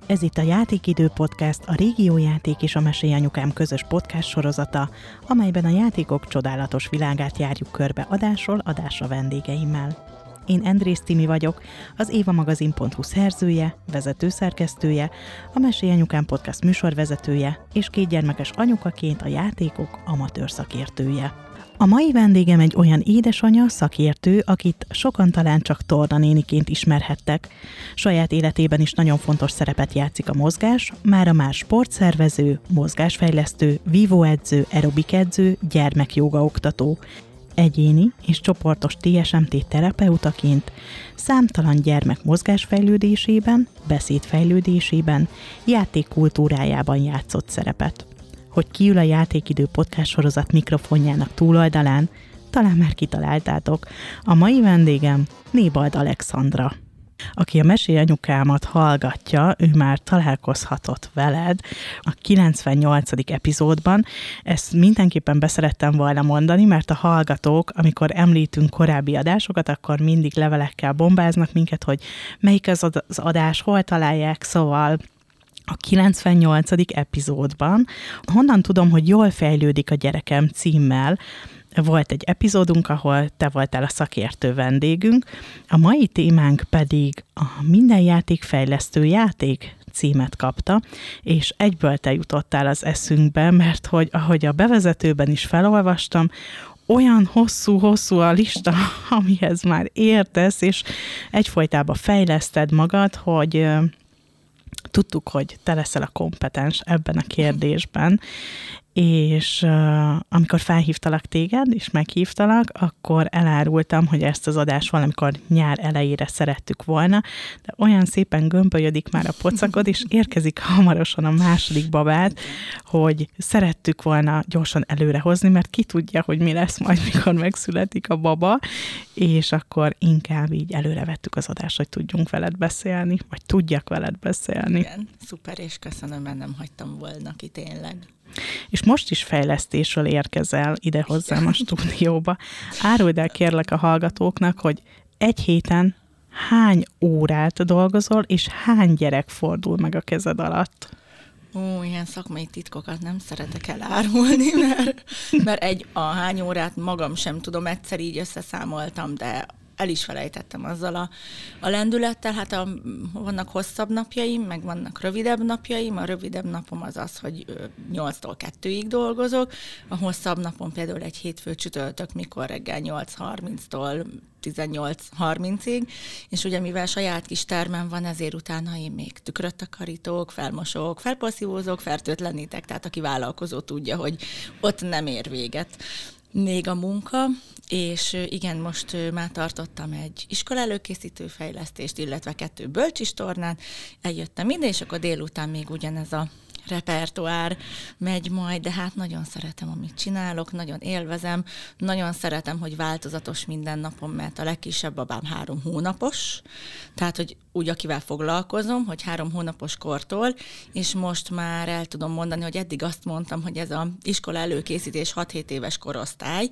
Ez itt a Játékidő Podcast, a Régiójáték és a Mesélyanyukám közös podcast sorozata, amelyben a játékok csodálatos világát járjuk körbe adásról adásra vendégeimmel. Én Endrész Timi vagyok, az évamagazin.hu szerzője, vezetőszerkesztője, a Mesélyanyukám podcast műsorvezetője, és 2 gyermekes anyukaként a játékok amatőr szakértője. A mai vendégem egy olyan édesanya, szakértő, akit sokan talán csak tornanéniként ismerhettek. Saját életében is nagyon fontos szerepet játszik a mozgás, mára már sportszervező, mozgásfejlesztő, vívóedző, aerobikedző, gyermekjógaoktató. Egyéni és csoportos TSMT terapeutaként számtalan gyermek mozgásfejlődésében, beszédfejlődésében, játékkultúrájában játszott szerepet. Hogy ki ül a Játékidő podcast sorozat mikrofonjának túloldalán, talán már kitaláltátok. A mai vendégem Nébald Alexandra. Aki a Mesélyanyukámat hallgatja, ő már találkozhatott veled a 98. epizódban. Ezt mindenképpen beszerettem volna mondani, mert a hallgatók, amikor említünk korábbi adásokat, akkor mindig levelekkel bombáznak minket, hogy melyik az adás, hol találják, szóval a 98. epizódban. Honnan tudom, hogy jól fejlődik a gyerekem címmel, volt egy epizódunk, ahol te voltál a szakértő vendégünk, a mai témánk pedig a Minden játék fejlesztő játék címet kapta, és egyből te jutottál az eszünkbe, mert hogy ahogy a bevezetőben is felolvastam, olyan hosszú a lista, amihez már értesz, és egyfolytában fejleszted magad, hogy tudtuk, hogy te leszel a kompetens ebben a kérdésben, és amikor felhívtalak téged, és meghívtalak, akkor elárultam, hogy ezt az adást valamikor nyár elejére szerettük volna, de olyan szépen gömbölyödik már a pocakod, és érkezik hamarosan a második babád, hogy szerettük volna gyorsan előrehozni, mert ki tudja, hogy mi lesz majd, mikor megszületik a baba, és akkor inkább így előrevettük az adást, hogy tudjunk veled beszélni, vagy tudjak veled beszélni. Igen, szuper, és köszönöm, mert nem hagytam volna ki tényleg. És most is fejlesztésről érkezel ide hozzám a stúdióba. Áruld el kérlek a hallgatóknak, hogy egy héten hány órát dolgozol, és hány gyerek fordul meg a kezed alatt? Ilyen szakmai titkokat nem szeretek elárulni, mert a hány órát magam sem tudom, egyszer így összeszámoltam, de el is felejtettem azzal a lendülettel. Hát vannak hosszabb napjaim, meg vannak rövidebb napjaim. A rövidebb napom az, hogy 8-tól 2-ig dolgozok. A hosszabb napom például egy hétfő csütörtök, mikor reggel 8:30-tól 18:30-ig, és ugye mivel saját kis termem van, ezért utána én még tükröt takarítok, felmosok, felpasszívózok, fertőtlenítek, tehát aki vállalkozó tudja, hogy ott nem ér véget még a munka, és igen, most már tartottam egy iskola előkészítő fejlesztést, illetve 2 bölcsistornát, eljöttem ide, és akkor délután még ugyanez a repertoár megy majd, de hát nagyon szeretem, amit csinálok, nagyon élvezem, nagyon szeretem, hogy változatos minden napom, mert a legkisebb babám 3 hónapos, tehát, hogy úgy, akivel foglalkozom, hogy 3 hónapos kortól, és most már el tudom mondani, hogy eddig azt mondtam, hogy ez az iskola előkészítés 6-7 éves korosztály,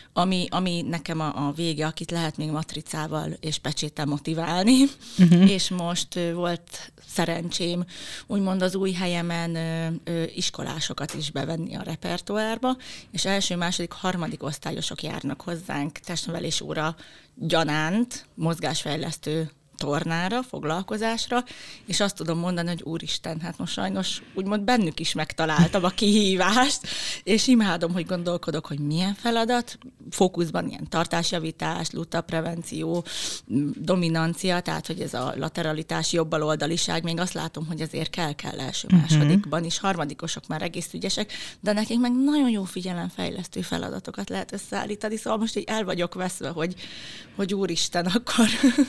ami nekem a vége, akit lehet még matricával és pecséttel motiválni, és most volt szerencsém úgymond az új helyemen iskolásokat is bevenni a repertoárba, és első, második, harmadik osztályosok járnak hozzánk testnevelés óra gyanánt, mozgásfejlesztő tornára, foglalkozásra, és azt tudom mondani, hogy úristen, hát most sajnos úgymond bennük is megtaláltam a kihívást, és imádom, hogy gondolkodok, hogy milyen feladat, fókuszban ilyen tartásjavítás, lutaprevenció, dominancia, tehát hogy ez a lateralitás, jobbaloldaliság, még azt látom, hogy azért kell első másodikban is, harmadikosok már egész ügyesek, de nekik meg nagyon jó figyelemfejlesztő feladatokat lehet összeállítani, szóval most így el vagyok veszve, hogy úristen, akkor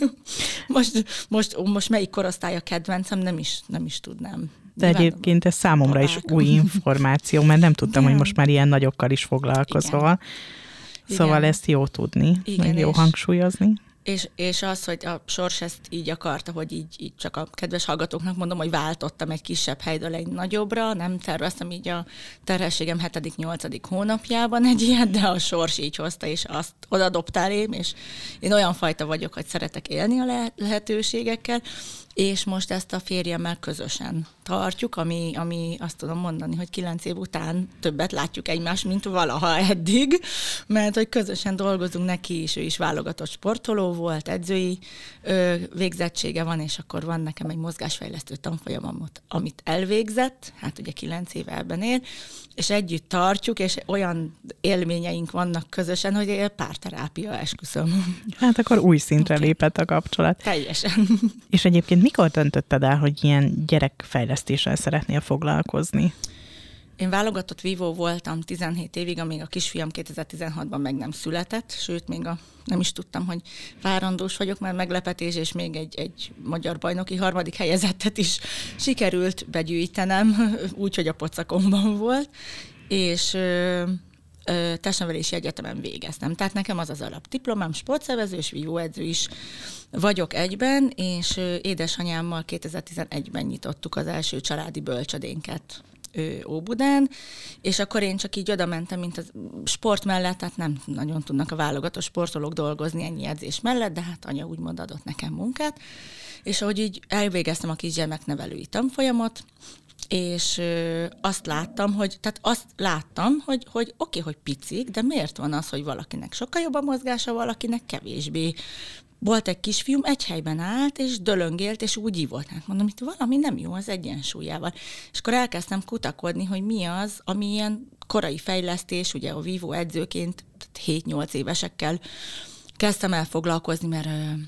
most melyik korosztály a kedvencem, nem is tudnám. De egyébként ez számomra is új információ, mert nem tudtam, hogy most már ilyen nagyokkal is foglalkozol. Igen. Szóval igen. Ezt jó tudni, igen, meg jó hangsúlyozni. És az, hogy a sors ezt így akarta, hogy így csak a kedves hallgatóknak mondom, hogy váltottam egy kisebb helydől egy nagyobbra, nem terveztem így a terhességem 7.-8. hónapjában egy ilyet, de a sors így hozta, és azt oda dobtál én, és én olyan fajta vagyok, hogy szeretek élni a lehetőségekkel, és most ezt a férjemmel közösen tartjuk, ami azt tudom mondani, hogy 9 év után többet látjuk egymást, mint valaha eddig, mert hogy közösen dolgozunk neki is, ő is válogatott sportoló volt, edzői végzettsége van, és akkor van nekem egy mozgásfejlesztő tanfolyamom, amit elvégzett, hát ugye 9 éve ebben él, és együtt tartjuk, és olyan élményeink vannak közösen, hogy párterápia, esküszöm. Hát akkor új szintre lépett a kapcsolat. Teljesen. És egyébként mikor döntötted el, hogy ilyen gyerekfejlesztéssel szeretnél foglalkozni? Én válogatott vívó voltam 17 évig, amíg a kisfiam 2016-ban meg nem született, sőt, még nem is tudtam, hogy várandós vagyok, mert meglepetés, és még egy magyar bajnoki 3. helyezettet is sikerült begyűjtenem, úgyhogy a pocakomban volt, és testnevelési egyetemen végeztem. Tehát nekem az alapdiplomám, sportszervező és vívóedző is vagyok egyben, és édesanyámmal 2011-ben nyitottuk az első családi bölcsödénket Óbudán, és akkor én csak így oda mentem, mint a sport mellett, tehát nem nagyon tudnak a válogatott sportolók dolgozni ennyi edzés mellett, de hát anya úgymond adott nekem munkát, és ahogy így elvégeztem a kisgyermeknevelői tanfolyamot, és azt láttam, hogy oké, hogy picik, de miért van az, hogy valakinek sokkal jobb a mozgása, valakinek kevésbé. Volt egy kisfiúm, egy helyben állt, és dölöngélt, és úgy ivott. Hát mondom, itt valami nem jó az egyensúlyával. És akkor elkezdtem kutakodni, hogy mi az, ami ilyen korai fejlesztés, ugye a vívó edzőként 7-8 évesekkel kezdtem el foglalkozni, mert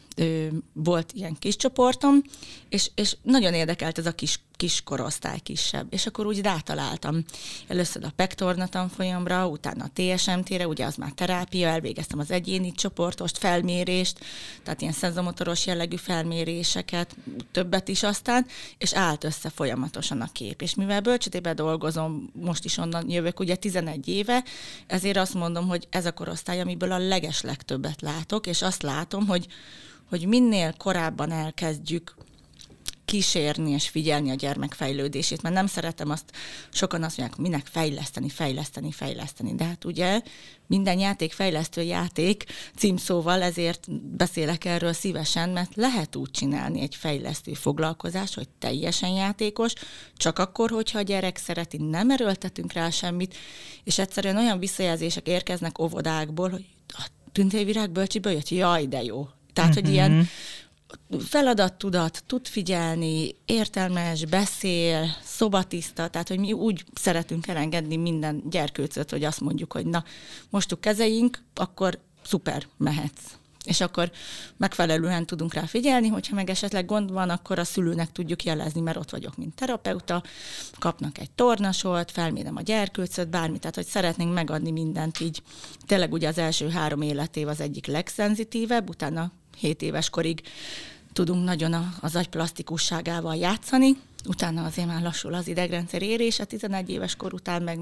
volt ilyen kis csoportom, és nagyon érdekelt ez a kis korosztály, kisebb. És akkor úgy rátaláltam először a pektorna tanfolyamra, utána a TSMT-re, ugye az már terápia, elvégeztem az egyéni csoportost, felmérést, tehát ilyen szenzomotoros jellegű felméréseket, többet is aztán, és állt össze folyamatosan a kép. És mivel bölcsödében dolgozom, most is onnan jövök, ugye 11 éve, ezért azt mondom, hogy ez a korosztály, amiből a legeslegtöbbet látok, és azt látom, hogy minél korábban elkezdjük kísérni és figyelni a gyermek fejlődését, mert nem szeretem azt, sokan azt mondják, minek fejleszteni, de hát ugye minden játék fejlesztő játék címszóval, ezért beszélek erről szívesen, mert lehet úgy csinálni egy fejlesztő foglalkozást, hogy teljesen játékos, csak akkor, hogyha a gyerek szereti, nem erőltetünk rá semmit, és egyszerűen olyan visszajelzések érkeznek óvodákból, hogy a Tündérvirág bölcsiből jött, jaj, de jó. Tehát, hogy ilyen feladattudat, tud figyelni, értelmes, beszél, szobatiszta, tehát, hogy mi úgy szeretünk elengedni minden gyerkőcöt, hogy azt mondjuk, hogy na, mostuk kezeink, akkor szuper, mehetsz. És akkor megfelelően tudunk rá figyelni, hogyha meg esetleg gond van, akkor a szülőnek tudjuk jelezni, mert ott vagyok, mint terapeuta, kapnak egy tornasolt, felmérem a gyerkőcöt, bármit, tehát hogy szeretnénk megadni mindent így. Tényleg ugye az első 3 életév az egyik legszenzitívebb, utána 7 éves korig tudunk nagyon az agy plasztikusságával játszani, utána azért már lassul az idegrendszer érése, 11 éves kor után meg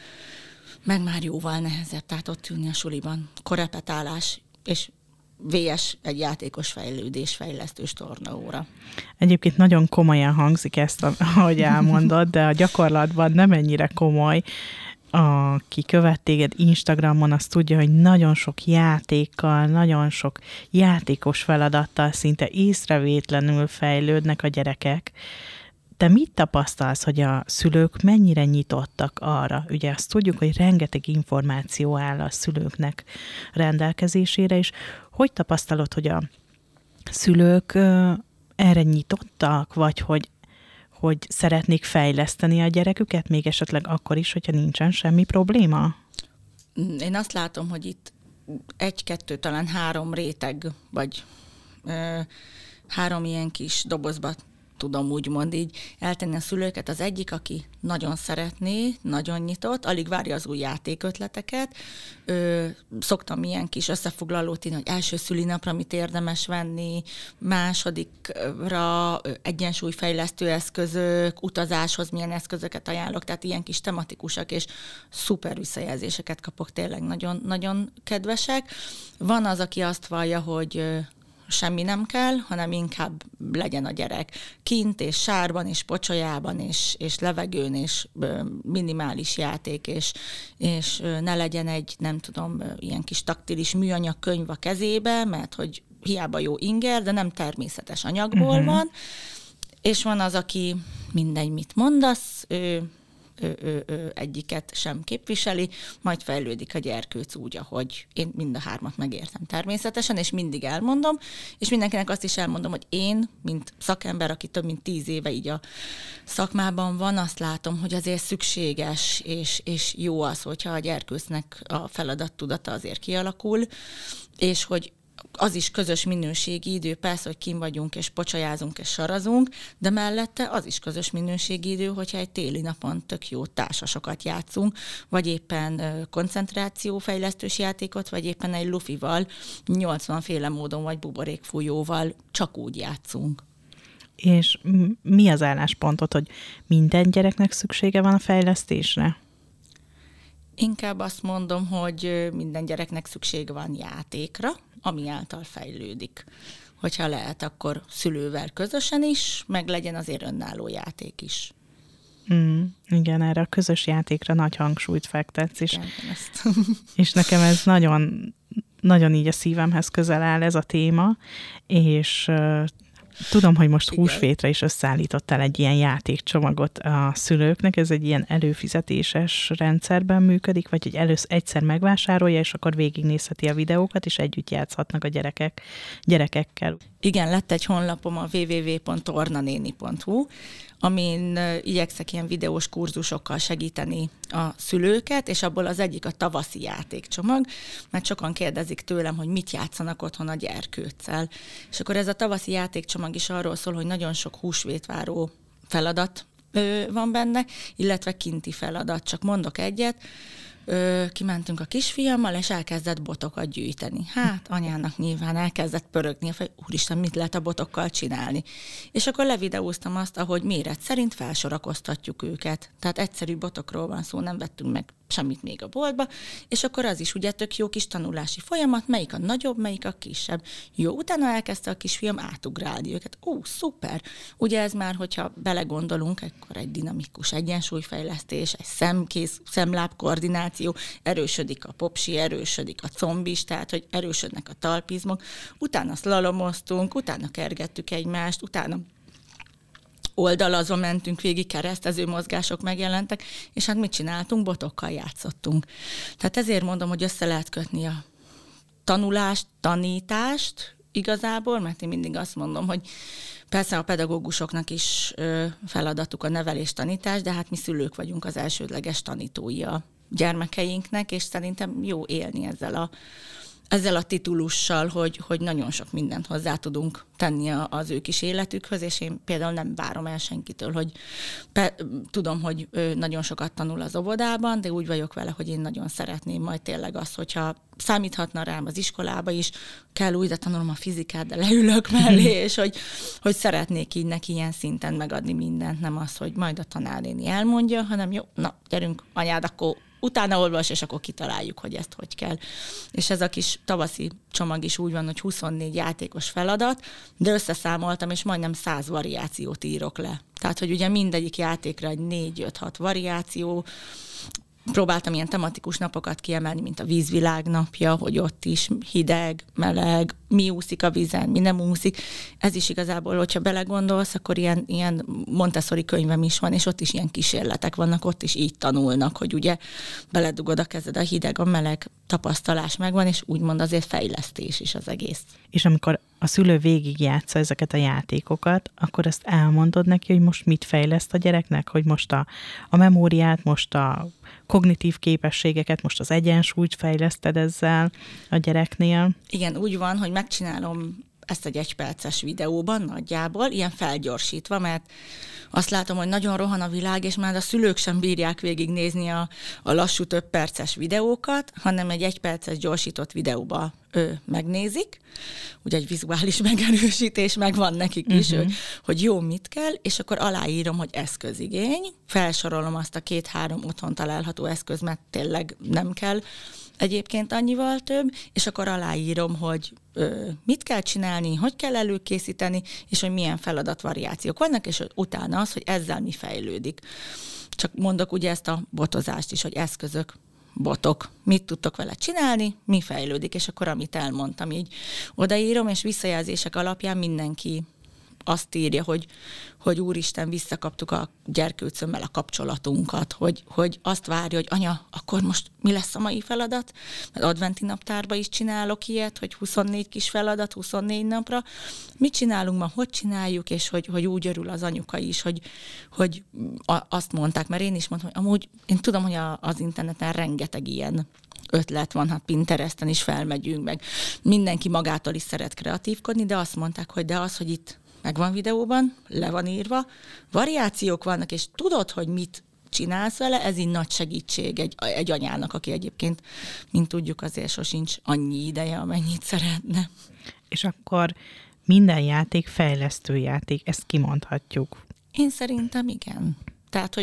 már jóval nehezebb, tehát ott ülni a suliban, korepetálás, és VS egy játékos fejlődés, fejlesztős tornaóra. Egyébként nagyon komolyan hangzik ezt, ahogy elmondod, de a gyakorlatban nem ennyire komoly. Aki követ téged Instagramon, azt tudja, hogy nagyon sok játékkal, nagyon sok játékos feladattal szinte észrevétlenül fejlődnek a gyerekek. Te mit tapasztalsz, hogy a szülők mennyire nyitottak arra? Ugye azt tudjuk, hogy rengeteg információ áll a szülőknek rendelkezésére, és hogy tapasztalod, hogy a szülők erre nyitottak, vagy hogy szeretnék fejleszteni a gyereküket, még esetleg akkor is, hogyha nincsen semmi probléma? Én azt látom, hogy itt 1-2, talán 3 réteg, vagy 3 ilyen kis dobozba tudom úgymond így eltenni a szülőket. Az egyik, aki nagyon szeretné, nagyon nyitott, alig várja az új játékötleteket. Szoktam ilyen kis összefoglalót írni, hogy első szülinapra mit érdemes venni, másodikra egyensúlyfejlesztő eszközök, utazáshoz milyen eszközöket ajánlok, tehát ilyen kis tematikusak, és szuper visszajelzéseket kapok, tényleg nagyon, nagyon kedvesek. Van az, aki azt vallja, hogy semmi nem kell, hanem inkább legyen a gyerek kint, és sárban, és pocsolyában, és levegőn, és minimális játék, és ne legyen egy, nem tudom, ilyen kis taktilis műanyag könyv a kezébe, mert hogy hiába jó inger, de nem természetes anyagból van, és van az, aki mindegy, mit mondasz, ő egyiket sem képviseli, majd fejlődik a gyerkőc úgy, ahogy én mind a hármat megértem természetesen, és mindig elmondom, és mindenkinek azt is elmondom, hogy én, mint szakember, aki több mint 10 éve így a szakmában van, azt látom, hogy azért szükséges, és jó az, hogyha a gyerkőcnek a feladattudata azért kialakul, és hogy az is közös minőségi idő, persze, hogy kint vagyunk, és pocsolyázunk, és sarazunk, de mellette az is közös minőségi idő, hogyha egy téli napon tök jó társasokat játszunk, vagy éppen koncentrációfejlesztős játékot, vagy éppen egy lufival, 80 féle módon, vagy buborékfújóval csak úgy játszunk. És mi az álláspontod, hogy minden gyereknek szüksége van a fejlesztésre? Inkább azt mondom, hogy minden gyereknek szüksége van játékra, ami által fejlődik. Hogyha lehet, akkor szülővel közösen is, meg legyen azért önálló játék is. Igen, erre a közös játékra nagy hangsúlyt fektetsz is. Igen, és nekem ez nagyon, nagyon így a szívemhez közel áll ez a téma, és tudom, hogy most húsvétre is összeállítottál egy ilyen játékcsomagot a szülőknek, ez egy ilyen előfizetéses rendszerben működik, vagy hogy egyszer megvásárolja, és akkor végignézheti a videókat, és együtt játszhatnak a gyerekekkel. Igen, lett egy honlapom, a www.ornaneni.hu, amin igyekszek ilyen videós kurzusokkal segíteni a szülőket, és abból az egyik a tavaszi játékcsomag, mert sokan kérdezik tőlem, hogy mit játszanak otthon a gyerkőccel. És akkor ez a tavaszi játékcsomag is arról szól, hogy nagyon sok húsvétváró feladat van benne, illetve kinti feladat. Csak mondok egyet, kimentünk a kisfiammal, és elkezdett botokat gyűjteni. Hát anyának nyilván elkezdett pörögni, hogy úristen, mit lehet a botokkal csinálni. És akkor levideóztam azt, ahogy méret szerint felsorakoztatjuk őket. Tehát egyszerű botokról van szó, nem vettünk meg semmit még a boltba, és akkor az is ugye tök jó kis tanulási folyamat, melyik a nagyobb, melyik a kisebb. Jó, utána elkezdte a kisfiam átugrálni őket. Ó, szuper! Ugye ez már, hogyha belegondolunk, akkor egy dinamikus egyensúlyfejlesztés, egy szemláb koordináció, erősödik a popsi, erősödik a combis, tehát hogy erősödnek a talpizmok, utána szlalomoztunk, utána kergettük egymást, utána oldalazva mentünk végig, keresztező mozgások megjelentek, és hát mit csináltunk? Botokkal játszottunk. Tehát ezért mondom, hogy össze lehet kötni a tanulást, tanítást igazából, mert én mindig azt mondom, hogy persze a pedagógusoknak is feladatuk a nevelés-tanítás, de hát mi szülők vagyunk az elsődleges tanítói a gyermekeinknek, és szerintem jó élni ezzel a titulussal, hogy nagyon sok mindent hozzá tudunk tenni az ő kis életükhöz, és én például nem várom el senkitől, hogy tudom, hogy nagyon sokat tanul az óvodában, de úgy vagyok vele, hogy én nagyon szeretném majd tényleg azt, hogyha számíthatna rám az iskolába is, kell újra tanulom a fizikát, de leülök mellé, és hogy szeretnék így neki ilyen szinten megadni mindent, nem az, hogy majd a tanárnéni elmondja, hanem jó, na, gyerünk anyád, akkor utána olvas, és akkor kitaláljuk, hogy ezt hogy kell. És ez a kis tavaszi csomag is úgy van, hogy 24 játékos feladat, de összeszámoltam, és majdnem 100 variációt írok le. Tehát, hogy ugye mindegyik játékra egy 4-5-6 variáció. Próbáltam ilyen tematikus napokat kiemelni, mint a vízvilág napja, hogy ott is hideg, meleg, mi úszik a vízen, mi nem úszik. Ez is igazából, hogyha belegondolsz, akkor ilyen Montessori könyvem is van, és ott is ilyen kísérletek vannak, ott is így tanulnak, hogy ugye beledugod a kezed, a hideg, a meleg tapasztalás megvan, és úgymond azért fejlesztés is az egész. És amikor a szülő végigjátsza ezeket a játékokat, akkor ezt elmondod neki, hogy most mit fejleszt a gyereknek, hogy most a memóriát, most a kognitív képességeket, most az egyensúlyt fejleszted ezzel a gyereknél? Igen, úgy van, hogy megcsinálom ezt egy 1 perces videóban nagyjából, ilyen felgyorsítva, mert azt látom, hogy nagyon rohan a világ, és már a szülők sem bírják végignézni a lassú több perces videókat, hanem egy 1 perces gyorsított videóba megnézik, ugye egy vizuális megerősítés megvan nekik is, hogy jó, mit kell, és akkor aláírom, hogy eszközigény, felsorolom azt a 2-3 otthon található eszköz, mert tényleg nem kell egyébként annyival több, és akkor aláírom, hogy mit kell csinálni, hogy kell előkészíteni, és hogy milyen feladatvariációk vannak, és utána az, hogy ezzel mi fejlődik. Csak mondok ugye ezt a botozást is, hogy eszközök, botok. Mit tudtok vele csinálni, mi fejlődik, és akkor amit elmondtam, így odaírom, és visszajelzések alapján mindenki azt írja, hogy úristen, visszakaptuk a gyerkőcömmel a kapcsolatunkat, hogy azt várja, hogy anya, akkor most mi lesz a mai feladat? Mert adventi naptárba is csinálok ilyet, hogy 24 kis feladat, 24 napra. Mit csinálunk ma, hogy csináljuk, és hogy úgy örül az anyuka is, hogy azt mondták, mert én is mondtam, hogy amúgy én tudom, hogy az interneten rengeteg ilyen ötlet van, hát Pinteresten is felmegyünk, meg mindenki magától is szeret kreatívkodni, de azt mondták, hogy de az, hogy itt meg van videóban, le van írva, variációk vannak, és tudod, hogy mit csinálsz vele, ez így nagy segítség egy anyának, aki egyébként, mint tudjuk, azért sosincs annyi ideje, amennyit szeretne. És akkor minden játék fejlesztő játék, ezt kimondhatjuk. Én szerintem igen. Tehát,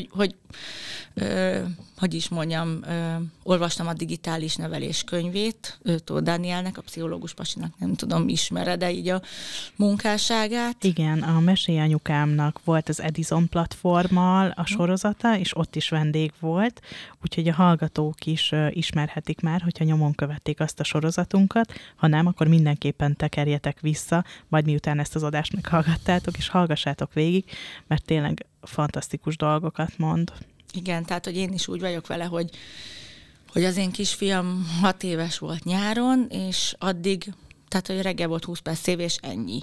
hogy is mondjam, olvastam a digitális nevelés könyvét, Tóth Dánielnek, a pszichológus pasinak, nem tudom, ismered-e így a munkásságát? Igen, a Mesélj anyukámnak volt az Edison platformmal a sorozata, és ott is vendég volt, úgyhogy a hallgatók is ismerhetik már, hogyha nyomon követték azt a sorozatunkat, ha nem, akkor mindenképpen tekerjetek vissza, majd miután ezt az adást meghallgattátok, és hallgassátok végig, mert tényleg fantasztikus dolgokat mond. Igen, tehát, hogy én is úgy vagyok vele, hogy az én kisfiam 6 éves volt nyáron, és addig, tehát, hogy reggel volt 20 perc szév, és ennyi.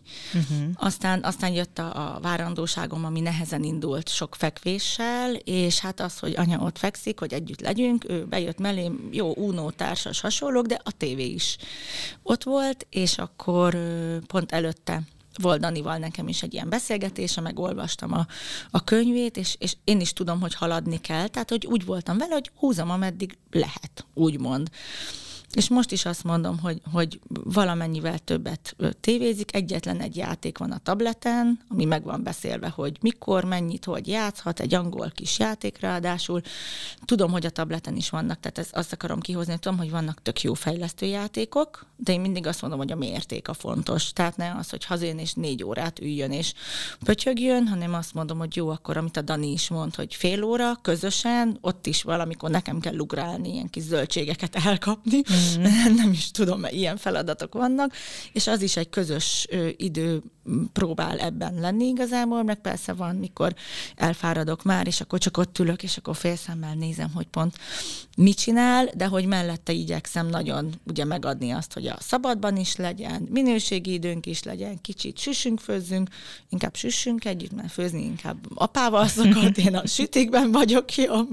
Aztán jött a várandóságom, ami nehezen indult sok fekvéssel, és hát az, hogy anya ott fekszik, hogy együtt legyünk, ő bejött mellém, jó, Uno társas hasonlók, de a tévé is ott volt, és akkor pont előtte volt Danival nekem is egy ilyen beszélgetése, meg olvastam a könyvét, és én is tudom, hogy haladni kell, tehát hogy úgy voltam vele, hogy húzom, ameddig lehet, úgymond. És most is azt mondom, hogy valamennyivel többet tévézik, egyetlen egy játék van a tableten, ami meg van beszélve, hogy mikor, mennyit, hogy játszhat, egy angol kis játék ráadásul. Tudom, hogy a tableten is vannak, tehát azt akarom kihozni, hogy tudom, hogy vannak tök jó fejlesztő játékok, de én mindig azt mondom, hogy a mérték a fontos. Tehát ne az, hogy hazajön és 4 órát üljön és pötyögjön, hanem azt mondom, hogy jó, akkor amit a Dani is mond, hogy fél óra közösen, ott is valamikor nekem kell ugrálni, ilyen kis zöldségeket elkapni, nem is tudom, mert ilyen feladatok vannak, és az is egy közös idő próbál ebben lenni igazából, meg persze van, mikor elfáradok már, és akkor csak ott ülök, és akkor félszemmel nézem, hogy pont mit csinál, de hogy mellette igyekszem nagyon ugye megadni azt, hogy a szabadban is legyen, minőségi időnk is legyen, kicsit süssünk, főzzünk, inkább süssünk együtt, mert főzni inkább apával szokott, én a sütikben vagyok jobb.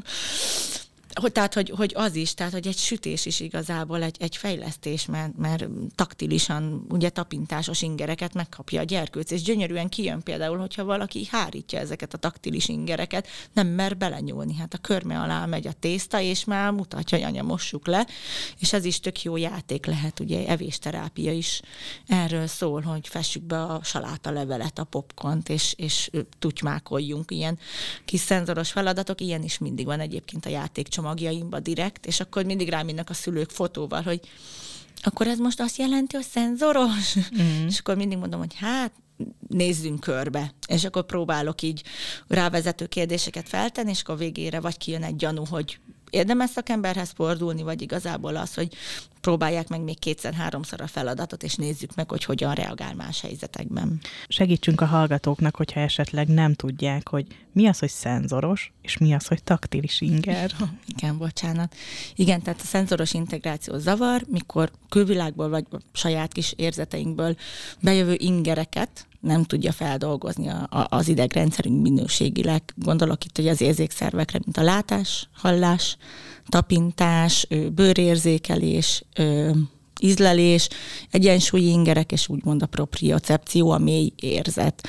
Tehát, hogy az is, tehát, hogy egy sütés is igazából egy fejlesztés, mert taktilisan, ugye tapintásos ingereket megkapja a gyerkőc, és gyönyörűen kijön például, hogyha valaki hárítja ezeket a taktilis ingereket, nem mer belenyúlni. Hát a körme alá megy a tészta, és már mutatja, hogy anya, mossuk le, és ez is tök jó játék lehet, ugye evésterápia is erről szól, hogy fessük be a salátalevelet, a popcornt, és tutymákoljunk, ilyen kis szenzoros feladatok, ilyen is mindig van egyébként a játékcsomagjaimba direkt, és akkor mindig ráminnek a szülők fotóval, hogy akkor ez most azt jelenti, hogy szenzoros? És akkor mindig mondom, hogy hát nézzünk körbe. És akkor próbálok így rávezető kérdéseket feltenni, és akkor végére vagy kijön egy gyanú, hogy érdemes szakemberhez fordulni, vagy igazából az, hogy próbálják meg még 2-3-szor a feladatot, és nézzük meg, hogy hogyan reagál más helyzetekben. Segítsünk a hallgatóknak, hogyha esetleg nem tudják, hogy mi az, hogy szenzoros, és mi az, hogy taktilis inger. Igen, bocsánat. Igen, tehát a szenzoros integráció zavar, mikor külvilágból vagy saját kis érzeteinkből bejövő ingereket nem tudja feldolgozni az idegrendszerünk minőségileg. Gondolok itt, hogy az érzékszervekre, mint a látás, hallás, tapintás, bőrérzékelés, ízlelés, egyensúlyi ingerek, és úgymond a propriocepció, a mély érzet.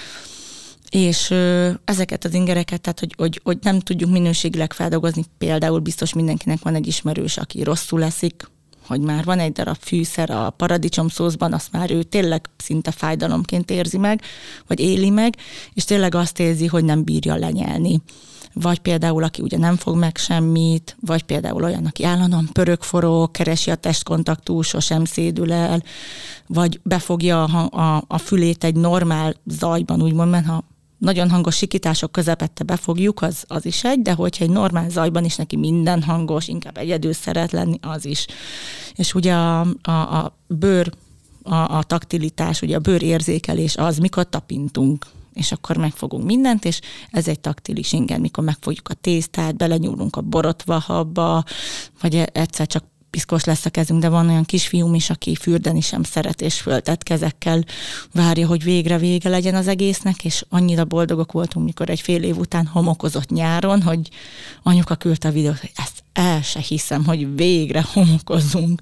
És ezeket az ingereket, tehát hogy nem tudjuk minőségileg feldolgozni, például biztos mindenkinek van egy ismerős, aki rosszul eszik, hogy már van egy darab fűszer a paradicsomszószban, azt már ő tényleg szinte fájdalomként érzi meg, vagy éli meg, és tényleg azt érzi, hogy nem bírja lenyelni. Vagy például, aki ugye nem fog meg semmit, vagy például olyan, aki állandóan pörög-forog, keresi a testkontaktust, sosem szédül el, vagy befogja a fülét egy normál zajban, úgymond, mert ha nagyon hangos sikítások közepette befogjuk, az is egy, de hogyha egy normál zajban is neki minden hangos, inkább egyedül szeret lenni, az is. És ugye a bőr, a taktilitás, ugye a bőrérzékelés az, mikor tapintunk, és akkor megfogunk mindent, és ez egy taktilis inger, mikor megfogjuk a tésztát, belenyúlunk a borotvahabba, vagy egyszer csak piszkos lesz a kezünk, de van olyan kisfiúm is, aki fürdeni sem szeret, és föltett kezekkel várja, hogy végre vége legyen az egésznek, és annyira boldogok voltunk, mikor egy fél év után homokozott nyáron, hogy anyuka küldte a videót, hogy ezt el se hiszem, hogy végre homokozunk.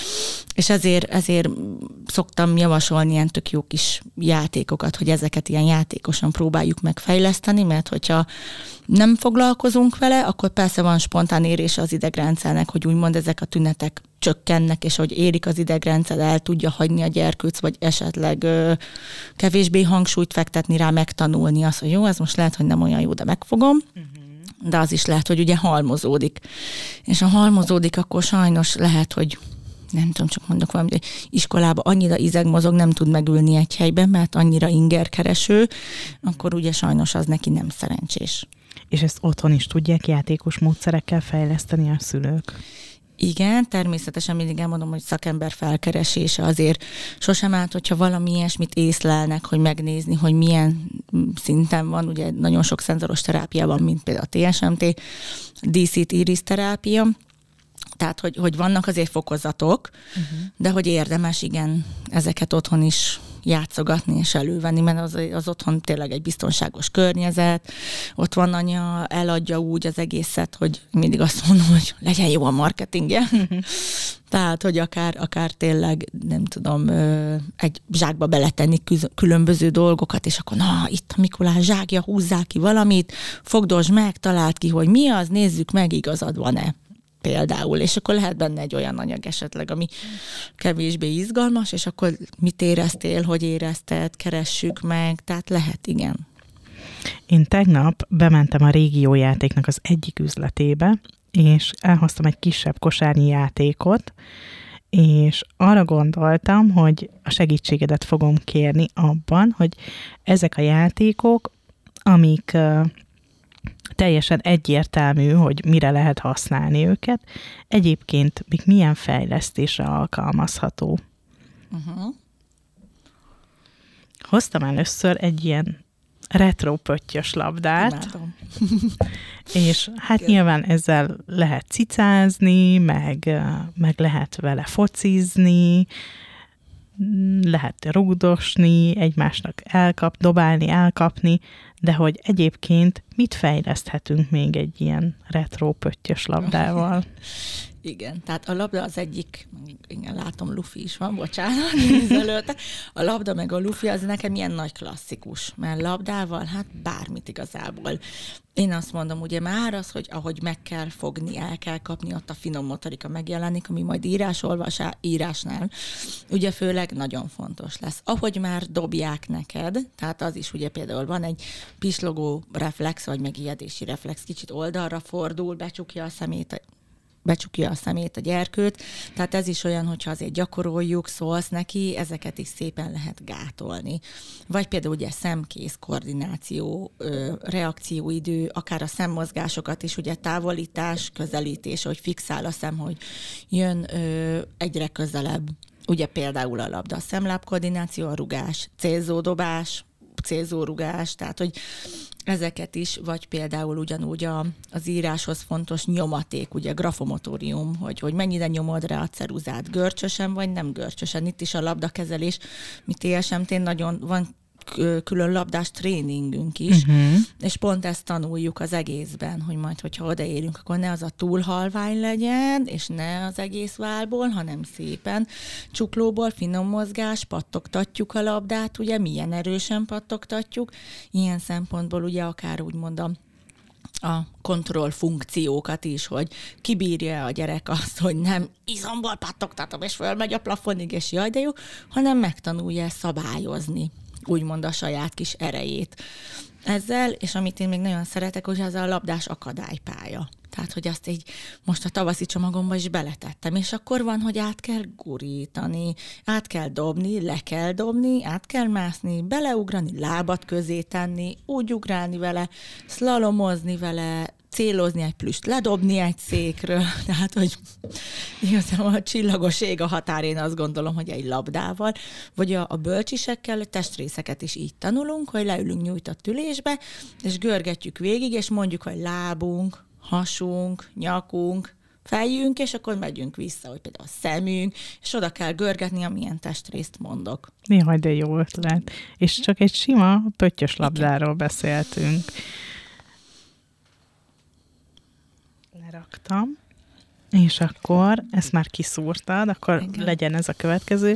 És ezért szoktam javasolni ilyen tök jó kis játékokat, hogy ezeket ilyen játékosan próbáljuk megfejleszteni, mert hogyha nem foglalkozunk vele, akkor persze van spontán érése az idegrendszernek, hogy úgymond ezek a tünetek csökkennek, és hogy érik az idegrendszer, el tudja hagyni a gyerkőc, vagy esetleg kevésbé hangsúlyt fektetni rá, megtanulni azt, hogy jó, ez most lehet, hogy nem olyan jó, de megfogom. De az is lehet, hogy ugye halmozódik. És ha halmozódik, akkor sajnos lehet, hogy nem tudom, csak mondok valamit, hogy iskolában annyira izegmozog, nem tud megülni egy helyben, mert annyira ingerkereső, akkor ugye sajnos az neki nem szerencsés. És ezt otthon is tudják játékos módszerekkel fejleszteni a szülők? Igen, természetesen mindig elmondom, hogy szakember felkeresése azért sosem állt, hogyha valami ilyesmit észlelnek, hogy megnézni, hogy milyen szinten van. Ugye nagyon sok szenzoros terápia van, mint például a TSMT, DCT iris terápia. Tehát, hogy vannak azért fokozatok, de hogy érdemes, igen, ezeket otthon is játszogatni és elővenni, mert az otthon tényleg egy biztonságos környezet, ott van anya, eladja úgy az egészet, hogy mindig azt mondom, hogy legyen jó a marketingje. Tehát, hogy akár tényleg, nem tudom, egy zsákba beletenni különböző dolgokat, és akkor na, itt a Mikulás zsákja, húzzák ki valamit, fogdosd meg, találd ki, hogy mi az, nézzük meg, igazad van-e. Például, és akkor lehet benne egy olyan anyag esetleg, ami kevésbé izgalmas, és akkor mit éreztél, hogy érezted, keressük meg, tehát lehet, igen. Én tegnap bementem a régiójátéknak az egyik üzletébe, és elhoztam egy kisebb kosárnyi játékot, és arra gondoltam, hogy a segítségedet fogom kérni abban, hogy ezek a játékok, amik teljesen egyértelmű, hogy mire lehet használni őket, egyébként még milyen fejlesztésre alkalmazható. Hoztam először egy ilyen retro pöttyös labdát, és hát nyilván ezzel lehet cicázni, meg lehet vele focizni, lehet rugdosni, egymásnak dobálni, elkapni, de hogy egyébként mit fejleszthetünk még egy ilyen retro pöttyös labdával? Igen, tehát a labda az egyik, igen, látom, lufi is van, bocsánat, nézelőtte. A labda meg a lufi az nekem ilyen nagy klasszikus, mert labdával, hát bármit igazából. Én azt mondom, ugye már az, hogy ahogy meg kell fogni, el kell kapni, ott a finom motorika megjelenik, ami majd írásnál, ugye főleg nagyon fontos lesz. Ahogy már dobják neked, tehát az is ugye például van egy pislogó reflex, vagy megijedési reflex, kicsit oldalra fordul, becsukja a szemét a gyerkőt, tehát ez is olyan, hogyha azért gyakoroljuk, szólsz neki, ezeket is szépen lehet gátolni. Vagy például ugye szemkész koordináció, reakcióidő, akár a szemmozgásokat is, ugye távolítás, közelítés, hogy fixál a szem, hogy jön egyre közelebb. Ugye például a labda, a szemlábkoordináció, a rugás, célzódobás, célzórugás, tehát hogy ezeket is, vagy például ugyanúgy az íráshoz fontos nyomaték, ugye grafomotórium, hogy mennyire nyomod rá a ceruzát, görcsösen vagy nem görcsösen. Itt is a labdakezelés, mi TSMT-n nagyon van külön labdás tréningünk is, és pont ezt tanuljuk az egészben, hogy majd, hogyha odaérünk, akkor ne az a túl halvány legyen, és ne az egész válból, hanem szépen csuklóból, finom mozgás, pattogtatjuk a labdát, ugye milyen erősen pattogtatjuk, ilyen szempontból ugye akár úgymond a kontroll funkciókat is, hogy kibírja a gyerek azt, hogy nem izomból pattogtatom, és fölmegy a plafonig, és jaj, de jó, hanem megtanulja szabályozni úgymond a saját kis erejét. Ezzel, és amit én még nagyon szeretek, hogy az a labdás akadálypálya. Tehát, hogy azt így most a tavaszi csomagomba is beletettem, és akkor van, hogy át kell gurítani, át kell dobni, le kell dobni, át kell mászni, beleugrani, lábat közé tenni, úgy ugrálni vele, szlalomozni vele, célozni egy plüst, ledobni egy székről, tehát, hogy igazából a csillagos ég a határ, én azt gondolom, hogy egy labdával, vagy a bölcsisekkel testrészeket is így tanulunk, hogy leülünk nyújtott ülésbe, és görgetjük végig, és mondjuk, hogy lábunk, hasunk, nyakunk, fejünk, és akkor megyünk vissza, hogy például a szemünk, és oda kell görgetni, amilyen testrészt mondok. Jaj, de jó ötlet. És csak egy sima pöttyös labdáról beszéltünk. Leraktam, és akkor ezt már kiszúrtad, akkor igen, legyen ez a következő.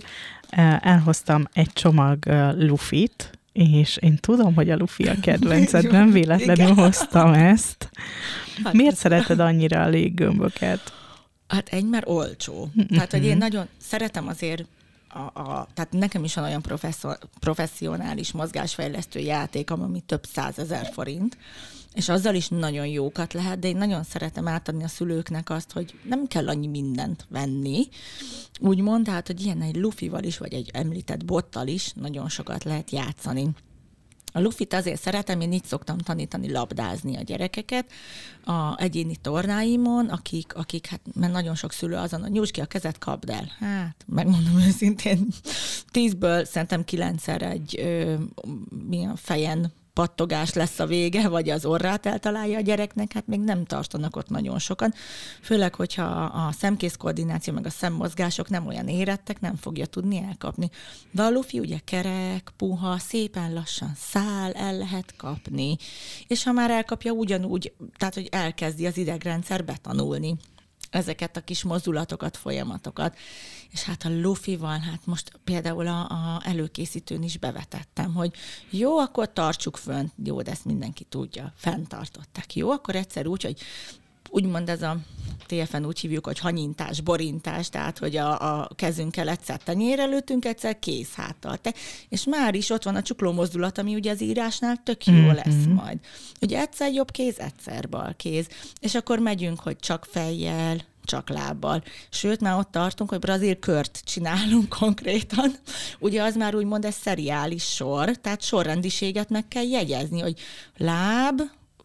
Elhoztam egy csomag lufit, és én tudom, hogy a lufi a kedvenced, nem véletlenül hoztam ezt. Miért szereted annyira a léggömböket? Hát mert olcsó. Tehát, hogy én nagyon szeretem azért, tehát nekem is van olyan professzionális mozgásfejlesztő játékom, ami több 100 000 forint, és azzal is nagyon jókat lehet, de én nagyon szeretem átadni a szülőknek azt, hogy nem kell annyi mindent venni, úgymond, tehát, hogy ilyen egy lufival is, vagy egy említett bottal is nagyon sokat lehet játszani. A lufit azért szeretem, én így szoktam tanítani labdázni a gyerekeket a egyéni tornáimon, akik hát, mert nagyon sok szülő azon, hogy nyújtsd ki a kezed, kapd el. Hát, megmondom őszintén, 10-ből szerintem 9-szer egy milyen fejen pattogás lesz a vége, vagy az orrát eltalálja a gyereknek, hát még nem tartanak ott nagyon sokan. Főleg, hogyha a szemkészkoordináció, meg a szemmozgások nem olyan érettek, nem fogja tudni elkapni. De a lufi ugye kerek, puha, szépen lassan száll, el lehet kapni. És ha már elkapja, ugyanúgy, tehát, hogy elkezdi az idegrendszer betanulni ezeket a kis mozdulatokat, folyamatokat. És hát a lufival, hát most például a előkészítőn is bevetettem, hogy jó, akkor tartsuk fönt, jó, de ezt mindenki tudja, fenntartották. Jó, akkor egyszer úgy, hogy úgymond ez a TFN úgy hívjuk, hogy hanyintás, borintás, tehát, hogy a kezünkkel egyszer tenyérre lőttünk, egyszer kézháttal. És már is ott van a csukló mozdulat, ami ugye az írásnál tök jó lesz majd. Ugye egyszer jobb kéz, egyszer bal kéz. És akkor megyünk, hogy csak fejjel, csak lábbal. Sőt, már ott tartunk, hogy brazil kört csinálunk konkrétan. Ugye az már úgymond egy szeriális sor, tehát sorrendiséget meg kell jegyezni, hogy láb,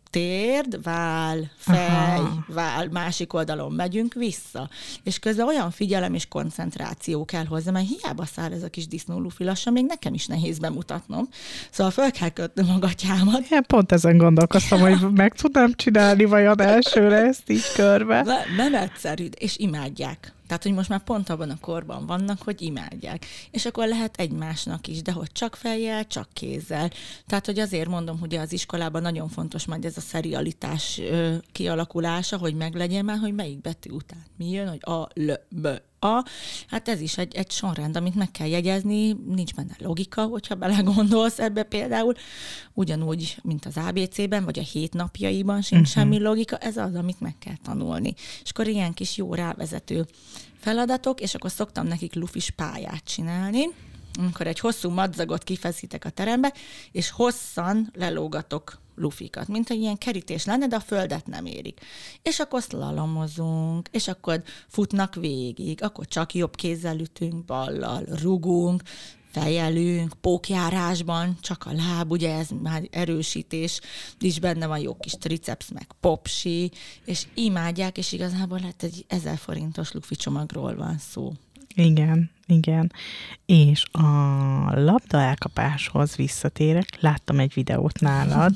térd, váll, fej, váll, másik oldalon megyünk vissza. És közben olyan figyelem és koncentráció kell hozzá, mert hiába száll ez a kis disznólufi lassan, még nekem is nehéz bemutatnom. Szóval fel kell kötnöm a gatyámat. Én pont ezen gondolkoztam, hogy meg tudnám csinálni vajon elsőre ezt így körbe. Nem egyszerű, és imádják. Tehát, hogy most már pont abban a korban vannak, hogy imádják. És akkor lehet egymásnak is, de hogy csak fejjel, csak kézzel. Tehát, hogy azért mondom, hogy az iskolában nagyon fontos majd ez a szerialitás kialakulása, hogy meglegyen már, hogy melyik betű után mi jön, hogy a, l, b, a. Hát ez is egy sorrend, amit meg kell jegyezni, nincs benne logika, hogyha belegondolsz ebbe például. Ugyanúgy, mint az ABC-ben, vagy a 7 napjaiban sincs semmi logika, ez az, amit meg kell tanulni. És akkor ilyen kis jó rávezető feladatok, és akkor szoktam nekik lufis pályát csinálni, amikor egy hosszú madzagot kifeszítek a terembe, és hosszan lelógatok lufikat, mint hogy ilyen kerítés lenne, de a földet nem érik. És akkor szlalomozunk, és akkor futnak végig, akkor csak jobb kézzel ütünk, ballal, rugunk, fejelünk, pókjárásban, csak a láb, ugye ez már erősítés, is benne van jó kis triceps, meg popsi, és imádják, és igazából hát egy 1000 forintos lufi csomagról van szó. Igen, igen. És a labda elkapáshoz visszatérek, láttam egy videót nálad,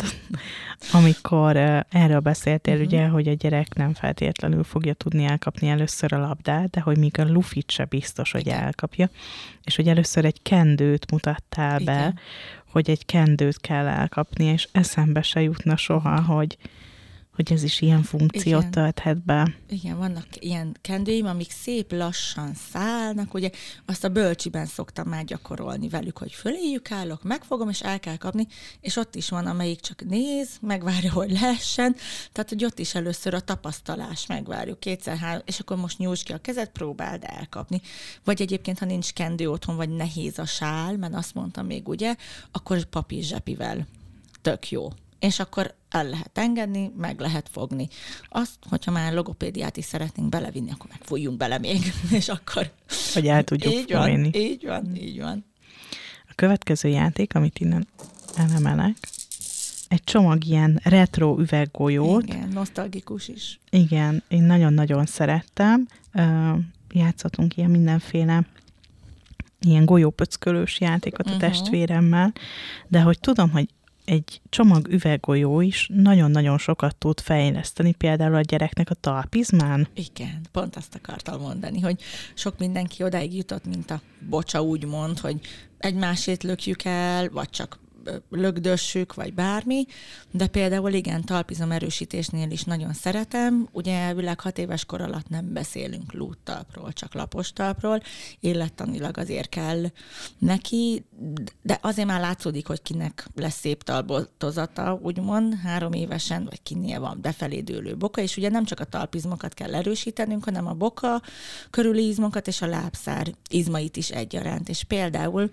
amikor erről beszéltél, ugye, hogy a gyerek nem feltétlenül fogja tudni elkapni először a labdát, de hogy még a lufit se biztos, hogy elkapja. És hogy először egy kendőt mutattál be, hogy egy kendőt kell elkapni, és eszembe se jutna soha, hogy ez is ilyen funkciót tölthet be. Igen, vannak ilyen kendőim, amik szép lassan szállnak, ugye azt a bölcsiben szoktam már gyakorolni velük, hogy föléjük állok, megfogom, és el kell kapni, és ott is van, amelyik csak néz, megvárja, hogy lehessen, tehát, hogy ott is először a tapasztalás megvárjuk, 2-3, és akkor most nyújtsd ki a kezed, próbáld elkapni. Vagy egyébként, ha nincs kendő otthon, vagy nehéz a sál, mert azt mondtam még, ugye, akkor papír zsepivel tök jó. és akkor el lehet engedni, meg lehet fogni. Azt, hogyha már logopédiát is szeretnénk belevinni, akkor meg fújjunk bele még, és akkor... Hogy el tudjuk fújni. Így van. A következő játék, amit innen elemelek, egy csomag ilyen retro üveggolyót. Igen, nosztalgikus is. Igen, én nagyon-nagyon szerettem. Játszottunk ilyen mindenféle ilyen golyópöckölős játékot a testvéremmel, de hogy tudom, hogy egy csomag üveggolyó is nagyon-nagyon sokat tud fejleszteni, például a gyereknek a talpizmán. Igen, pont azt akartam mondani, hogy sok mindenki odáig jutott, mint a bocsa úgymond, hogy egymásét lökjük el, vagy csak lögdössük, vagy bármi, de például igen, talpizom erősítésnél is nagyon szeretem. Ugye elvileg 6 éves kor alatt nem beszélünk lúttalpról, csak lapos talpról. Élettanilag azért kell neki, de azért már látszódik, hogy kinek lesz szép talboltozata, úgymond 3 évesen, vagy kinél van befelé dőlő boka, és ugye nem csak a talpizmokat kell erősítenünk, hanem a boka körüli izmokat és a lábszár izmait is egyaránt. És például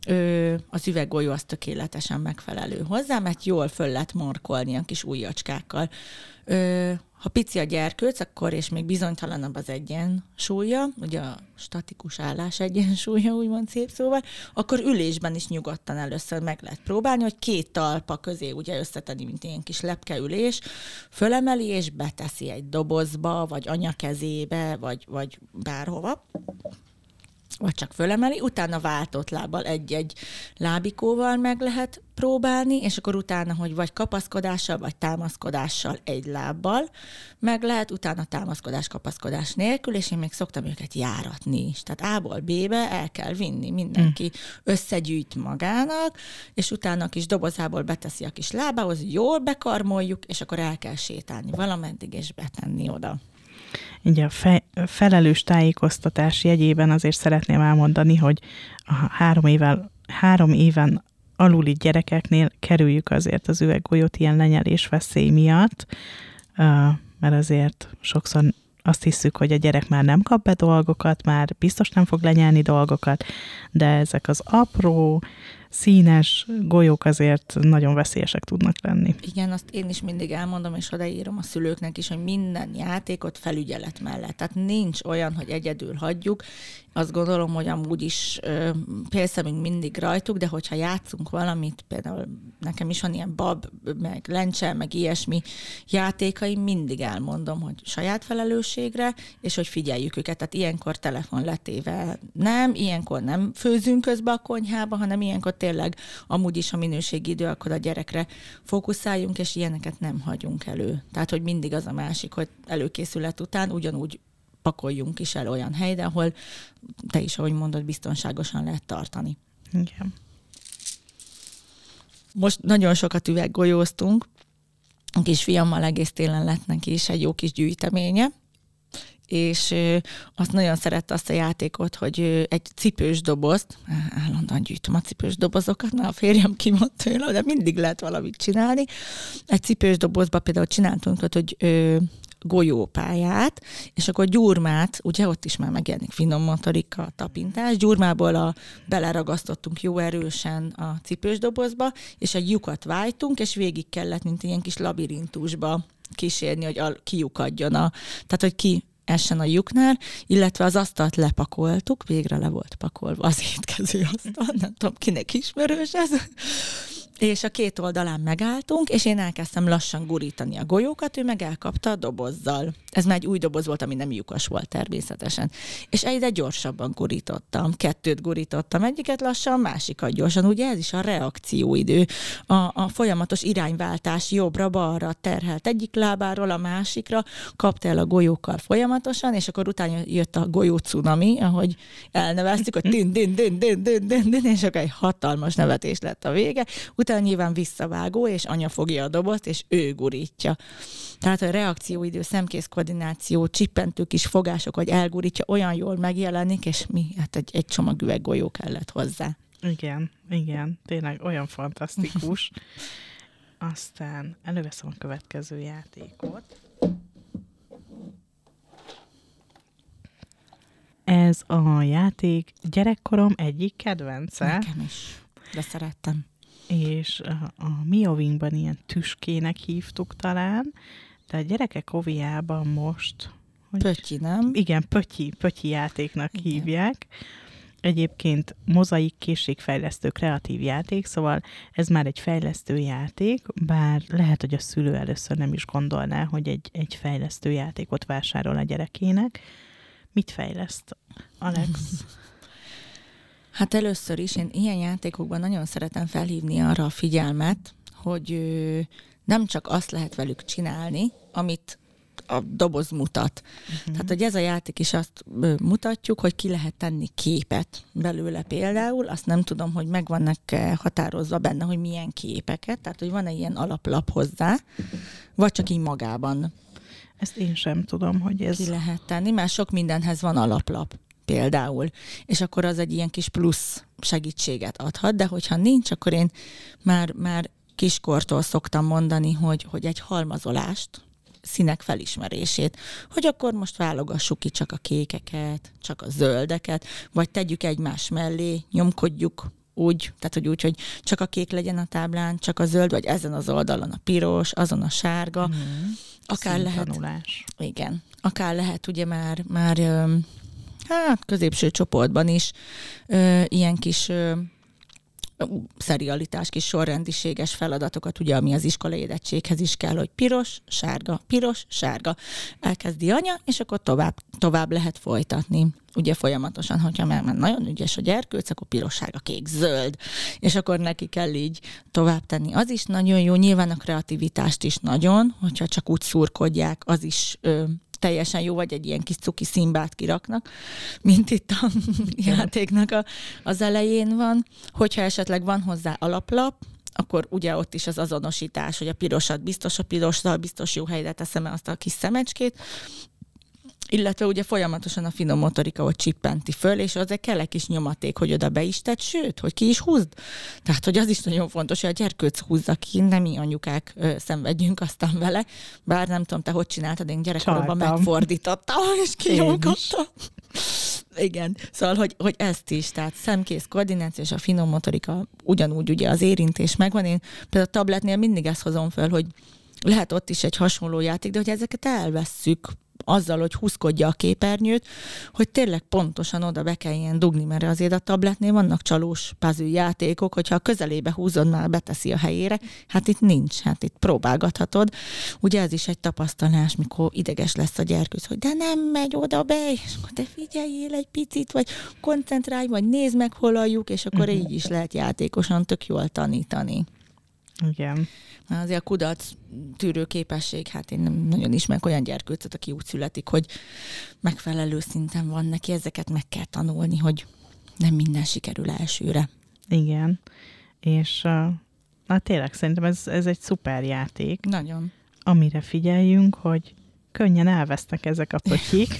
az üveggolyó az tökéletesen megfelelő hozzá, mert jól föl lehet markolni a kis ujjacskákkal. Ha pici a gyerkőc, akkor és még bizonytalanabb az egyensúlya, ugye a statikus állás egyensúlya, úgymond szép szóval, akkor ülésben is nyugodtan először meg lehet próbálni, hogy 2 talpa közé ugye összetenni, mint ilyen kis lepkeülés, fölemeli és beteszi egy dobozba, vagy anya kezébe, vagy bárhova, vagy csak fölemeli, utána váltott lábbal egy-egy lábikóval meg lehet próbálni, és akkor utána, hogy vagy kapaszkodással, vagy támaszkodással egy lábbal meg lehet, utána támaszkodás-kapaszkodás nélkül, és én még szoktam őket járatni is. Tehát A-ból B-be el kell vinni, mindenki összegyűjt magának, és utána a kis dobozából beteszi a kis lábához, jól bekarmoljuk, és akkor el kell sétálni valameddig, és betenni oda. Ugye a felelős tájékoztatás jegyében azért szeretném elmondani, hogy a 3 éven aluli gyerekeknél kerüljük azért az üveggolyót ilyen lenyelés veszély miatt, mert azért sokszor azt hiszük, hogy a gyerek már nem kap be dolgokat, már biztos nem fog lenyelni dolgokat, de ezek az apró, színes golyók azért nagyon veszélyesek tudnak lenni. Igen, azt én is mindig elmondom, és odaírom a szülőknek is, hogy minden játékot felügyelet mellett. Tehát nincs olyan, hogy egyedül hagyjuk. Azt gondolom, hogy amúgy is pélszemünk mindig rajtuk, de hogyha játszunk valamit, például nekem is van ilyen bab, meg lencse, meg ilyesmi játékaim, mindig elmondom, hogy saját felelősségre, és hogy figyeljük őket. Tehát ilyenkor telefon letéve nem, ilyenkor nem főzünk közbe a konyhába, hanem ilyenkor tényleg amúgy is a minőségi idő, akkor a gyerekre fókuszáljunk, és ilyeneket nem hagyunk elő. Tehát, hogy mindig az a másik, hogy előkészület után ugyanúgy pakoljunk is el olyan helyre, ahol te is, ahogy mondod, biztonságosan lehet tartani. Igen. Most nagyon sokat üveggolyóztunk, a kisfiammal egész télen lett neki is egy jó kis gyűjteménye, és azt nagyon szerette azt a játékot, hogy egy cipős dobozt, állandóan gyűjtöm a cipős dobozokat, a férjem kimond tőle, de mindig lehet valamit csinálni. Egy cipős dobozba például csináltunk, hogy golyópályát, és akkor gyurmát, ugye ott is már megjelenik finom motorika, tapintás, gyurmából beleragasztottunk jó erősen a cipős dobozba, és egy lyukat vájtunk, és végig kellett, mint ilyen kis labirintusba kísérni, hogy kiukadjon tehát, hogy ki essen a lyuknál, illetve az asztalt lepakoltuk, végre le volt pakolva az étkező asztal, nem tudom, kinek ismerős ez, és a 2 oldalán megálltunk, és én elkezdtem lassan gurítani a golyókat, ő meg elkapta a dobozzal. Ez már egy új doboz volt, ami nem lyukas volt természetesen. És egyre gyorsabban gurítottam, 2 gurítottam, egyiket lassan, másikat gyorsan. Ugye ez is a reakcióidő, a folyamatos irányváltás jobbra-balra terhelt egyik lábáról a másikra, kapta el a golyókkal folyamatosan, és akkor utána jött a golyó cunami, ahogy elneveztük, hogy din, és akkor egy hatalmas nevetés lett a vége. Utána nyilván visszavágó, és anya fogja a dobozt, és ő gurítja. Tehát a reakcióidő, szemkész koordináció, csippentő kis fogások, hogy elgurítja, olyan jól megjelenik, és hát egy csomag üveggolyó kellett hozzá. Igen, tényleg olyan fantasztikus. Aztán előveszem a következő játékot. Ez a játék gyerekkorom egyik kedvence. Nekem is, de szerettem. és a Miovingban ilyen tüskének hívtuk talán, de a gyerekek oviában most... Pötyi, nem? Igen, pötyi játéknak hívják. Egyébként mozaik készségfejlesztő kreatív játék, szóval ez már egy fejlesztő játék, bár lehet, hogy a szülő először nem is gondolná, hogy egy fejlesztő játékot vásárol a gyerekének. Mit fejleszt, Alex? Hát először is én ilyen játékokban nagyon szeretem felhívni arra a figyelmet, hogy nem csak azt lehet velük csinálni, amit a doboz mutat. Tehát, hogy ez a játék is azt mutatjuk, hogy ki lehet tenni képet belőle például. Azt nem tudom, hogy meg vannak határozva benne, hogy milyen képeket. Tehát, hogy van-e ilyen alaplap hozzá, vagy csak így magában. Ezt én sem tudom, hogy ez... Ki lehet tenni, mert sok mindenhez van alaplap például. És akkor az egy ilyen kis plusz segítséget adhat, de hogyha nincs, akkor én már kiskortól szoktam mondani, hogy egy halmazolást, színek felismerését, hogy akkor most válogassuk ki csak a kékeket, csak a zöldeket, vagy tegyük egymás mellé, nyomkodjuk úgy, tehát hogy úgy, hogy csak a kék legyen a táblán, csak a zöld, vagy ezen az oldalon a piros, azon a sárga. Akár lehet. Igen. Akár lehet ugye már középső csoportban is ilyen kis szerialitás, kis sorrendiséges feladatokat, ugye, ami az iskolai érettséghez is kell, hogy piros, sárga. Elkezdi anya, és akkor tovább lehet folytatni. Ugye folyamatosan, hogyha már nagyon ügyes a gyerkőc, akkor piros, sárga, kék, zöld, és akkor neki kell így tovább tenni. Az is nagyon jó, nyilván a kreativitást is nagyon, hogyha csak úgy szurkodják, az is teljesen jó, vagy egy ilyen kis cuki színbát kiraknak, mint itt a játéknak az elején van. Hogyha esetleg van hozzá alaplap, akkor ugye ott is az azonosítás, hogy a pirosat biztos, a pirossal biztos jó helyre teszem azt a kis szemecskét, illetve ugye folyamatosan a finom motorika ott csippenti föl, és azért kell egy kis nyomaték, hogy oda be is tedd, sőt, hogy ki is húzd. Tehát, hogy az is nagyon fontos, hogy a gyerkőc húzza ki, nem mi anyukák szenvedjünk aztán vele. Bár nem tudom, te hogy csináltad, én gyerekkoromban megfordítottam, és kinyomkodtam. Igen, szóval, hogy ezt is, tehát szemkész koordináció és a finom motorika ugyanúgy ugye az érintés megvan. Én például a tabletnél mindig ezt hozom föl, hogy lehet ott is egy hasonló játék, de hogy ezeket elvesszük azzal, hogy húzkodja a képernyőt, hogy tényleg pontosan oda be kell ilyen dugni, mert azért a tabletnél vannak csalós puzzle játékok, hogyha a közelébe húzod, már beteszi a helyére, hát itt nincs, hát itt próbálgathatod. Ugye ez is egy tapasztalás, mikor ideges lesz a gyerkőc, hogy de nem megy oda be, és akkor te figyeljél egy picit, vagy koncentrálj, vagy nézd meg, hol aljuk, és akkor így is lehet játékosan tök jól tanítani. Igen. Azért a kudarc tűrő képesség, hát én nem nagyon ismerek olyan gyerkőcöt, aki úgy születik, hogy megfelelő szinten van neki, ezeket meg kell tanulni, hogy nem minden sikerül elsőre. Igen, és tényleg szerintem ez egy szuper játék. Nagyon. Amire figyeljünk, hogy könnyen elvesznek ezek a pötyik,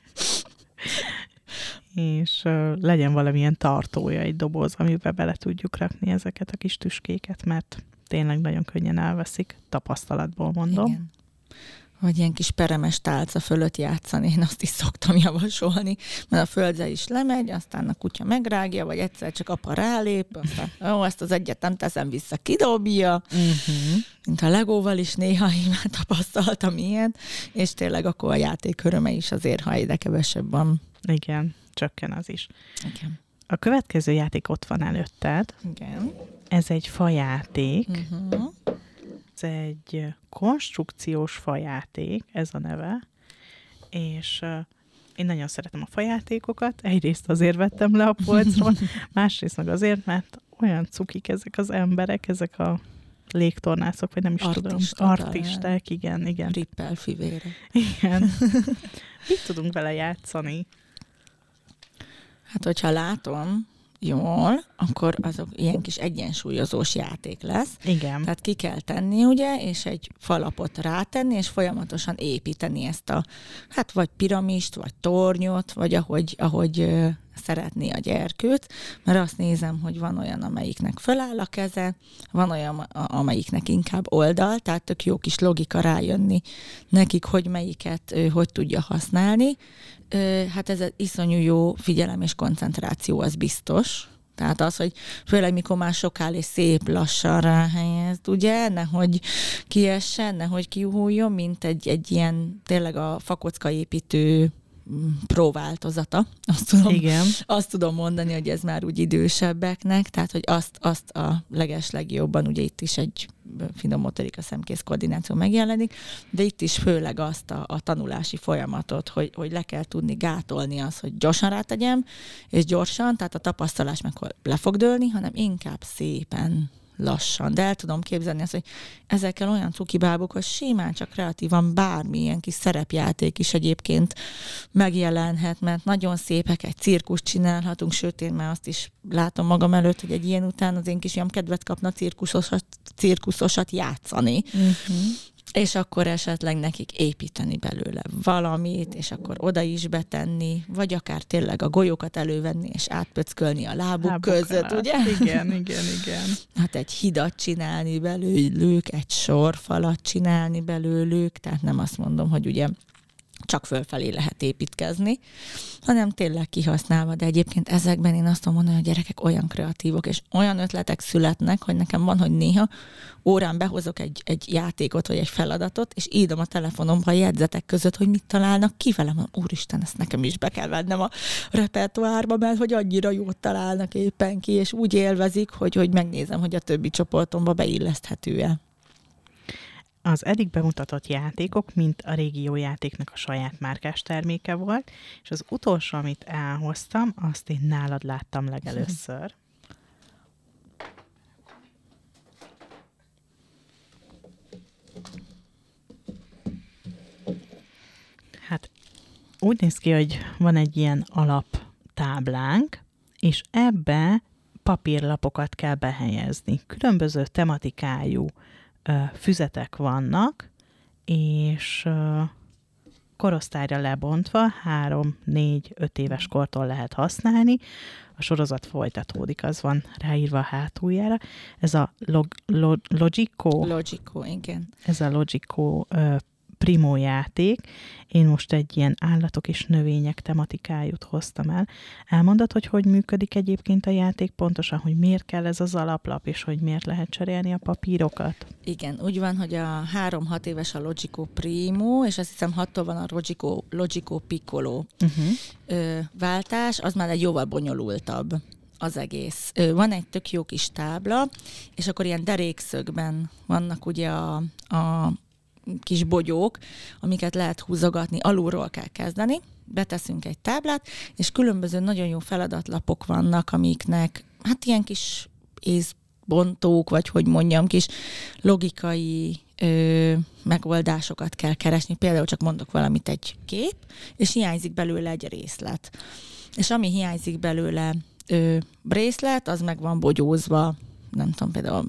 és legyen valamilyen tartója, egy doboz, amiben bele tudjuk rakni ezeket a kis tüskéket, mert tényleg nagyon könnyen elveszik, tapasztalatból mondom. Igen. Vagy ilyen kis peremes tálca fölött játszani, én azt is szoktam javasolni, mert a földre is lemegy, aztán a kutya megrágja, vagy egyszer csak apa rálép, aztán ezt az egyet nem teszem vissza, kidobja. Mint a Legóval is néha én már tapasztaltam ilyet, és tényleg akkor a játék öröme is azért, ha egyre kevesebb van. Igen, csökken az is. Igen. A következő játék ott van előtted. Igen. Ez egy fajáték. Ez egy konstrukciós fajáték, ez a neve. És én nagyon szeretem a fajátékokat. Egyrészt azért vettem le a polcról, másrészt meg azért, mert olyan cukik ezek az emberek, ezek a légtornászok, vagy nem is tudom. Artisták, igen. Rippel fivére. Igen. Mit tudunk vele játszani? Hát, hogyha látom jól, akkor azok ilyen kis egyensúlyozós játék lesz. Igen. Tehát ki kell tenni, ugye, és egy falapot rátenni, és folyamatosan építeni ezt a, hát vagy piramist, vagy tornyot, vagy ahogy szeretné a gyerkőt, mert azt nézem, hogy van olyan, amelyiknek föláll a keze, van olyan, amelyiknek inkább oldal, tehát tök jó kis logika rájönni nekik, hogy melyiket hogy tudja használni. Hát ez iszonyú jó figyelem és koncentráció, az biztos, Tehát az, hogy főleg mikor már sokáll és szép lassan ráhelyezd, ugye, nehogy kiessen, nehogy kiújjon, mint egy ilyen tényleg a fakocka építő pro változata. Azt tudom mondani, hogy ez már úgy idősebbeknek, tehát hogy azt a legeslegjobban, ugye itt is egy finom motorika szemkész koordináció megjelenik, de itt is főleg azt a tanulási folyamatot, hogy le kell tudni gátolni azt, hogy gyorsan rátegyem, és gyorsan, tehát a tapasztalás meg le fog dőlni, hanem inkább szépen, lassan. De el tudom képzelni azt, hogy ezekkel olyan cukibábok, hogy simán csak kreatívan bármilyen kis szerepjáték is egyébként megjelenhet, mert nagyon szépek, egy cirkuszt csinálhatunk, sőt, én már azt is látom magam előtt, hogy egy ilyen után az én kisfiam kedvet kapna cirkuszosat játszani. És akkor esetleg nekik építeni belőle valamit, és akkor oda is betenni, vagy akár tényleg a golyókat elővenni, és átpöckölni a lábuk között, ugye? Igen. Hát egy hidat csinálni belőlük, egy sorfalat csinálni belőlük, tehát nem azt mondom, hogy ugye csak fölfelé lehet építkezni, hanem tényleg kihasználva, de egyébként ezekben én azt tudom mondani, hogy a gyerekek olyan kreatívok, és olyan ötletek születnek, hogy nekem van, hogy néha órán behozok egy játékot, vagy egy feladatot, és írom a telefonomba a jegyzetek között, hogy mit találnak ki velem. Úristen, ezt nekem is be kell vennem a repertoárba, mert hogy annyira jót találnak éppen ki, és úgy élvezik, hogy megnézem, hogy a többi csoportomba beilleszthető-e. Az eddig bemutatott játékok, mint a régiójátéknak a saját márkás terméke volt, és az utolsó, amit elhoztam, azt én nálad láttam legelőször. Hát úgy néz ki, hogy van egy ilyen alaptáblánk, és ebbe papírlapokat kell behelyezni. Különböző tematikájú füzetek vannak, és korosztályra lebontva 3-4-5 éves kortól lehet használni. A sorozat folytatódik, az van ráírva a hátuljára. Ez a Logico. Logico, igen. Ez a Logico Primo játék. Én most egy ilyen állatok és növények tematikájút hoztam el. Elmondod, hogy működik egyébként a játék pontosan, hogy miért kell ez az alaplap, és hogy miért lehet cserélni a papírokat? Igen, úgy van, hogy a 3-6 éves a Logico Primo, és azt hiszem 6-tól van a Logico Piccolo váltás, az már egy jóval bonyolultabb az egész. Van egy tök jó kis tábla, és akkor ilyen derékszögben vannak ugye a kis bogyók, amiket lehet húzogatni, alulról kell kezdeni, beteszünk egy táblát, és különböző nagyon jó feladatlapok vannak, amiknek hát ilyen kis észbontók, vagy hogy mondjam, kis logikai megoldásokat kell keresni. Például csak mondok valamit, egy kép, és hiányzik belőle egy részlet. És ami hiányzik belőle részlet, az meg van bogyózva, nem tudom, például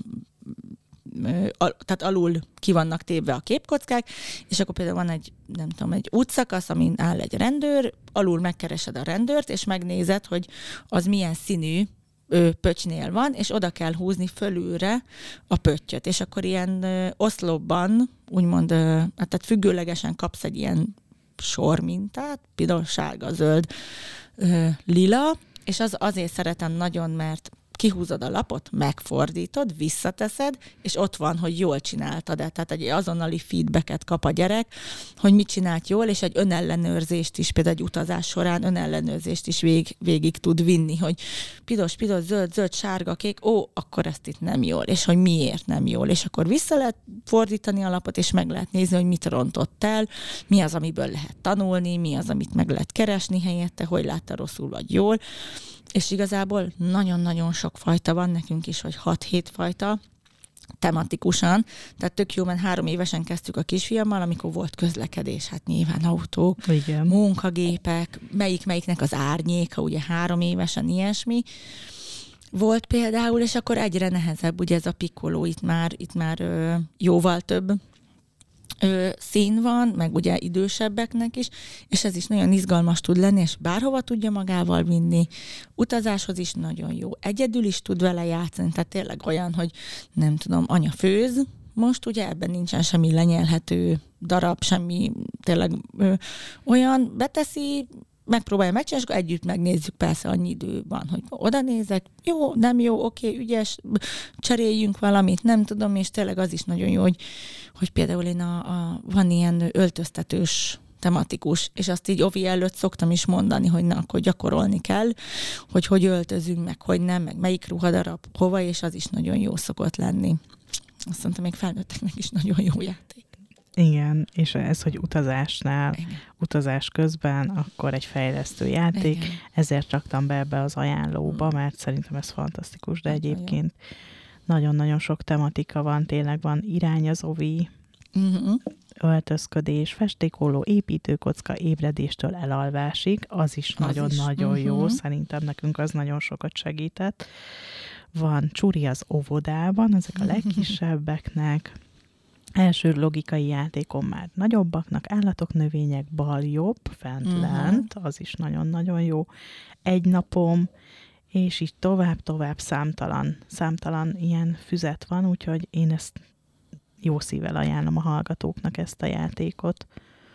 tehát alul ki vannak tévve a képkockák, és akkor például van egy útszakasz, amin áll egy rendőr, alul megkeresed a rendőrt, és megnézed, hogy az milyen színű pöttynél van, és oda kell húzni fölülre a pöttyöt, és akkor ilyen oszlopban, úgymond, tehát függőlegesen kapsz egy ilyen sormintát, piros, sárga, zöld, lila, és azért szeretem nagyon, mert kihúzod a lapot, megfordítod, visszateszed, és ott van, hogy jól csináltad. Tehát egy azonnali feedbacket kap a gyerek, hogy mit csinált jól, és egy önellenőrzést is, például egy utazás során önellenőrzést is végig tud vinni, hogy piros, zöld, sárga, kék, akkor ezt itt nem jól, és hogy miért nem jól. És akkor vissza lehet fordítani a lapot, és meg lehet nézni, hogy mit rontott el, mi az, amiből lehet tanulni, mi az, amit meg lehet keresni helyette, hogy látta rosszul vagy jól. És igazából nagyon-nagyon sok fajta van nekünk is, vagy 6-7 fajta tematikusan. Tehát tök jó, mert 3 évesen kezdtük a kisfiammal, amikor volt közlekedés, hát nyilván autók, igen, munkagépek, melyiknek az árnyéka, ugye 3 évesen ilyesmi volt például, és akkor egyre nehezebb, ugye ez a Piccolo, itt már jóval több szín van, meg ugye idősebbeknek is, és ez is nagyon izgalmas tud lenni, és bárhova tudja magával vinni. Utazáshoz is nagyon jó. Egyedül is tud vele játszani, tehát tényleg olyan, hogy nem tudom, anya főz, most ugye ebben nincsen semmi lenyelhető darab, semmi tényleg olyan, beteszi, megpróbálja megcsinálni, és akkor együtt megnézzük, persze annyi idő van, hogy oda nézek, jó, nem jó, oké, ügyes, cseréljünk valamit, nem tudom, és tényleg az is nagyon jó, hogy például én van ilyen öltöztetős tematikus, és azt így ovi előtt szoktam is mondani, hogy na, akkor gyakorolni kell, hogy öltözünk, meg hogy nem, meg melyik ruhadarab hova, és az is nagyon jó szokott lenni. Azt mondtam, még felnőtteknek is nagyon jó játék. Igen, és ez, hogy utazásnál, igen, utazás közben, akkor egy fejlesztő játék, igen, ezért raktam be ebbe az ajánlóba, mert szerintem ez fantasztikus, de egyébként nagyon-nagyon sok tematika van, tényleg van irány az ovi, öltözködés, festékolló, építőkocka, ébredéstől elalvásig, az is nagyon-nagyon jó, szerintem nekünk az nagyon sokat segített. Van csuri az óvodában, ezek a legkisebbeknek, első logikai játékon már nagyobbaknak, állatok, növények, bal, jobb, fent, lent, az is nagyon-nagyon jó. Egy napom, és így tovább számtalan ilyen füzet van, úgyhogy én ezt jó szívvel ajánlom a hallgatóknak, ezt a játékot.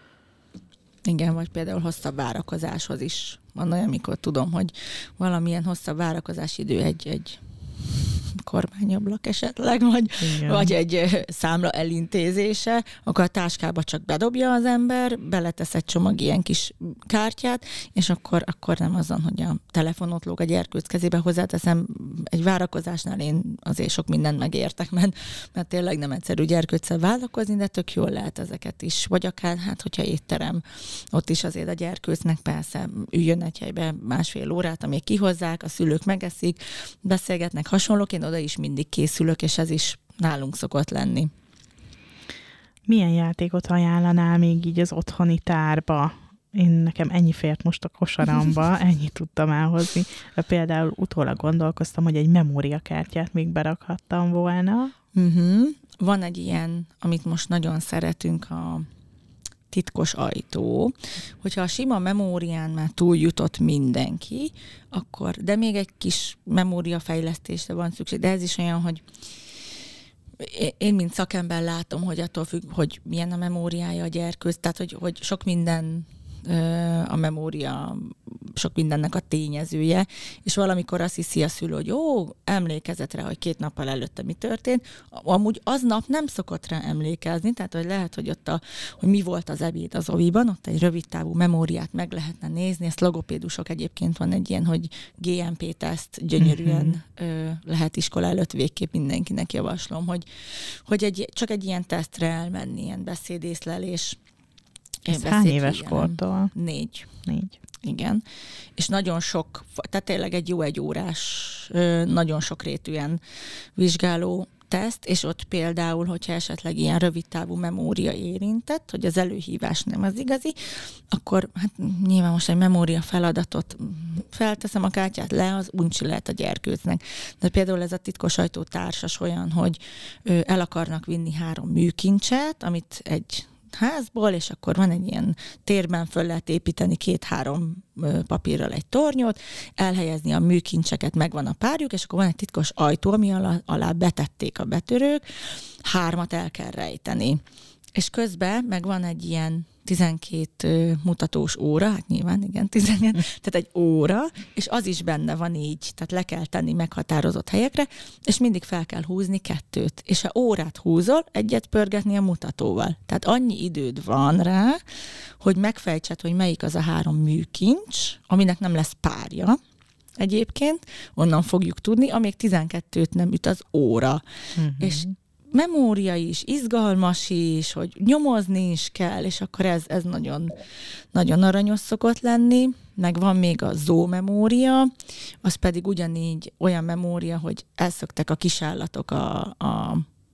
Igen, vagy például hosszabb várakozáshoz is van olyan, amikor tudom, hogy valamilyen hosszabb várakozási idő egy kormányablak esetleg, vagy egy számla elintézése, akkor a táskába csak bedobja az ember, beletesz egy csomag ilyen kis kártyát, és akkor nem azon, hogy a telefonot lóg a gyerkőc kezébe, hozzáteszem, egy várakozásnál én azért sok mindent megértek, mert tényleg nem egyszerű gyerkőccel várakozni, de tök jól lehet ezeket is. Vagy akár, hogyha étterem, ott is azért a gyerkőcnek persze üljön egy helybe 1,5 órát, amíg kihozzák, a szülők megeszik, beszélgetnek, hasonlók, én oda is mindig készülök, és ez is nálunk szokott lenni. Milyen játékot ajánlanál még így az otthoni tárba? Nekem ennyi fért most a kosaramba, ennyit tudtam elhozni. Például utólag gondolkoztam, hogy egy memóriakártyát még berakhattam volna. Van egy ilyen, amit most nagyon szeretünk, a titkos ajtó, hogyha a sima memórián már túljutott mindenki, akkor, de még egy kis memóriafejlesztésre van szükség, de ez is olyan, hogy én, mint szakember látom, hogy attól függ, hogy milyen a memóriája a gyerkőc, tehát, hogy sok minden a memória, sok mindennek a tényezője, és valamikor azt hiszi a szülő, hogy jó, emlékezett rá, hogy 2 nappal előtte mi történt, amúgy aznap nem szokott rá emlékezni, tehát hogy lehet, hogy ott hogy mi volt az ebéd az oviban, ott egy rövidtávú memóriát meg lehetne nézni, ezt logopédusok egyébként van egy ilyen, hogy GMP-teszt gyönyörűen lehet iskola előtt végképp mindenkinek javaslom, hogy csak egy ilyen tesztre elmenni, ilyen beszédészlelés. Ez hány éves kortól? 4. 4. Igen. És nagyon sok, tehát tényleg egy jó 1 órás, nagyon sokrétűen vizsgáló teszt, és ott például, hogyha esetleg ilyen rövidtávú memória érintett, hogy az előhívás nem az igazi, akkor hát nyilván most egy memória feladatot felteszem a kártyát le, az uncsi lehet a gyerkőcnek. De például ez a titkos ajtó társas olyan, hogy el akarnak vinni 3 műkincset, amit egy házból, és akkor van egy ilyen térben föl lehet építeni 2-3 papírral egy tornyot, elhelyezni a műkincseket, megvan a párjuk, és akkor van egy titkos ajtó, ami alá betették a betörők, 3 el kell rejteni. És közben meg van egy ilyen 12 mutatós óra, hát nyilván, igen, 12, tehát egy óra, és az is benne van így, tehát le kell tenni meghatározott helyekre, és mindig fel kell húzni 2, és ha órát húzol, egyet pörgetni a mutatóval. Tehát annyi időd van rá, hogy megfejtsed, hogy melyik az a 3 műkincs, aminek nem lesz párja, egyébként, onnan fogjuk tudni, amíg 12-t nem üt az óra. És memória is, izgalmas is, hogy nyomozni is kell, és akkor ez nagyon, nagyon aranyos szokott lenni. Meg van még a zoomemória, az pedig ugyanígy olyan memória, hogy elszöktek a kisállatok a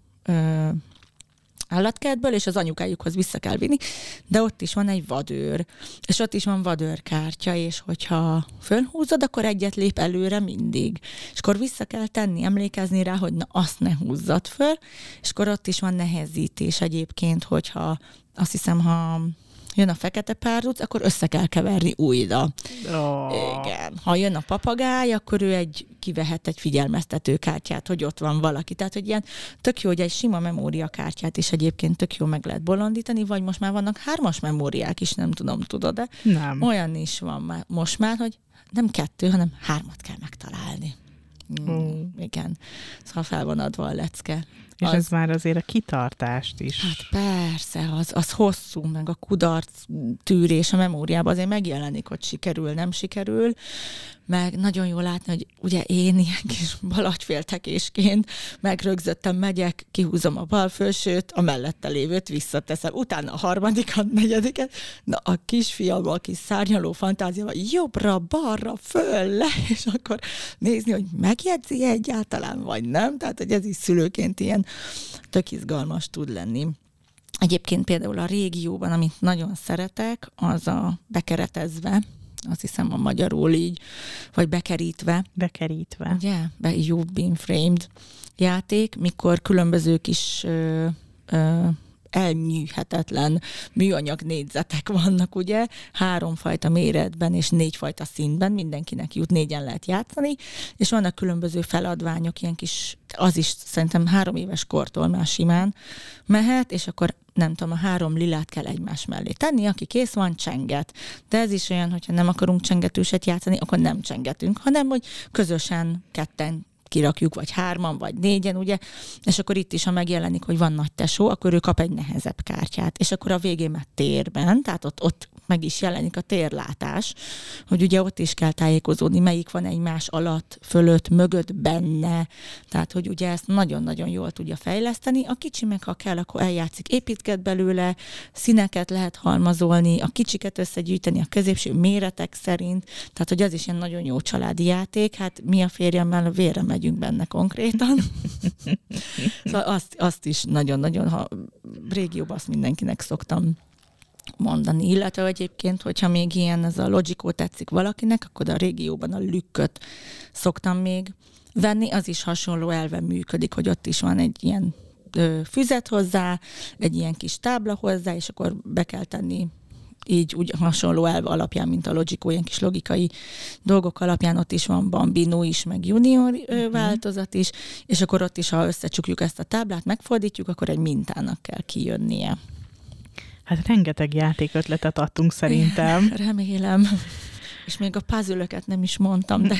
állatkertből, és az anyukájukhoz vissza kell vinni, de ott is van egy vadőr, és ott is van vadőrkártya, és hogyha fölhúzod, akkor egyet lép előre mindig. És akkor vissza kell tenni, emlékezni rá, hogy na azt ne húzzad föl, és akkor ott is van nehezítés egyébként, hogyha azt hiszem, ha jön a fekete párduc, akkor össze kell keverni újra. Igen. Ha jön a papagáj, akkor ő kivehet egy figyelmeztetőkártyát, hogy ott van valaki. Tehát, hogy ilyen tök jó, hogy egy sima memóriakártyát is egyébként tök jó meg lehet bolondítani, vagy most már vannak 3-as memóriák is, nem tudom, tudod, de nem. Olyan is van most már, hogy nem 2, hanem 3 kell megtalálni. Igen. Szóval fel van adva a lecke. És ez már azért a kitartást is. Hát persze, az hosszú, meg a kudarc tűrés a memóriában azért megjelenik, hogy sikerül, nem sikerül, meg nagyon jól látni, hogy ugye én ilyen kis balagyféltekésként megrögzöttem, megyek, kihúzom a bal felsőt, a mellette lévőt visszateszem, utána a 3., 4. Na a kisfiam, a kis szárnyaló fantáziával jobbra, balra, föl, le, és akkor nézni, hogy megjegyzi egyáltalán, vagy nem. Tehát, hogy ez is szülőként ilyen tök izgalmas tud lenni. Egyébként például a régióban, amit nagyon szeretek, az a bekeretezve, azt hiszem a magyarul így, vagy bekerítve. Bekerítve. Ugye? You've been framed játék, mikor különböző kis elnyűhetetlen műanyag négyzetek vannak, ugye? 3 fajta méretben és 4 fajta színben, mindenkinek jut, 4-en lehet játszani, és vannak különböző feladványok, ilyen kis, az is szerintem 3 éves kortól már simán mehet, és akkor nem tudom, a 3 lilát kell egymás mellé tenni, aki kész van, csenget. De ez is olyan, hogyha nem akarunk csengetőset játszani, akkor nem csengetünk, hanem hogy közösen 2-en kirakjuk, vagy 3-an, vagy 4-en, ugye, és akkor itt is, ha megjelenik, hogy van nagy tesó, akkor ő kap egy nehezebb kártyát, és akkor a végén már térben, tehát ott meg is jelenik a térlátás, hogy ugye ott is kell tájékozódni, melyik van egymás alatt, fölött, mögött, benne, tehát hogy ugye ezt nagyon-nagyon jól tudja fejleszteni, a kicsi meg ha kell, akkor eljátszik, építget belőle, színeket lehet halmazolni, a kicsiket összegyűjteni a középső méretek szerint, tehát hogy az is ilyen nagyon jó családi játék, hát mi a férjemmel vérre megyünk benne konkrétan. Szóval azt is nagyon-nagyon, ha régióban azt mindenkinek szoktam mondani, illetve egyébként, hogyha még ilyen ez a Logicó tetszik valakinek, akkor a régióban a lükköt szoktam még venni, az is hasonló elven működik, hogy ott is van egy ilyen füzet hozzá, egy ilyen kis tábla hozzá, és akkor be kell tenni így úgy hasonló elv alapján, mint a Logicó, ilyen kis logikai dolgok alapján, ott is van Bambino is, meg Junior változat is, és akkor ott is, ha összecsukjuk ezt a táblát, megfordítjuk, akkor egy mintának kell kijönnie. Hát rengeteg játékötletet adtunk szerintem. Remélem. És még a puzzle-öket nem is mondtam, de...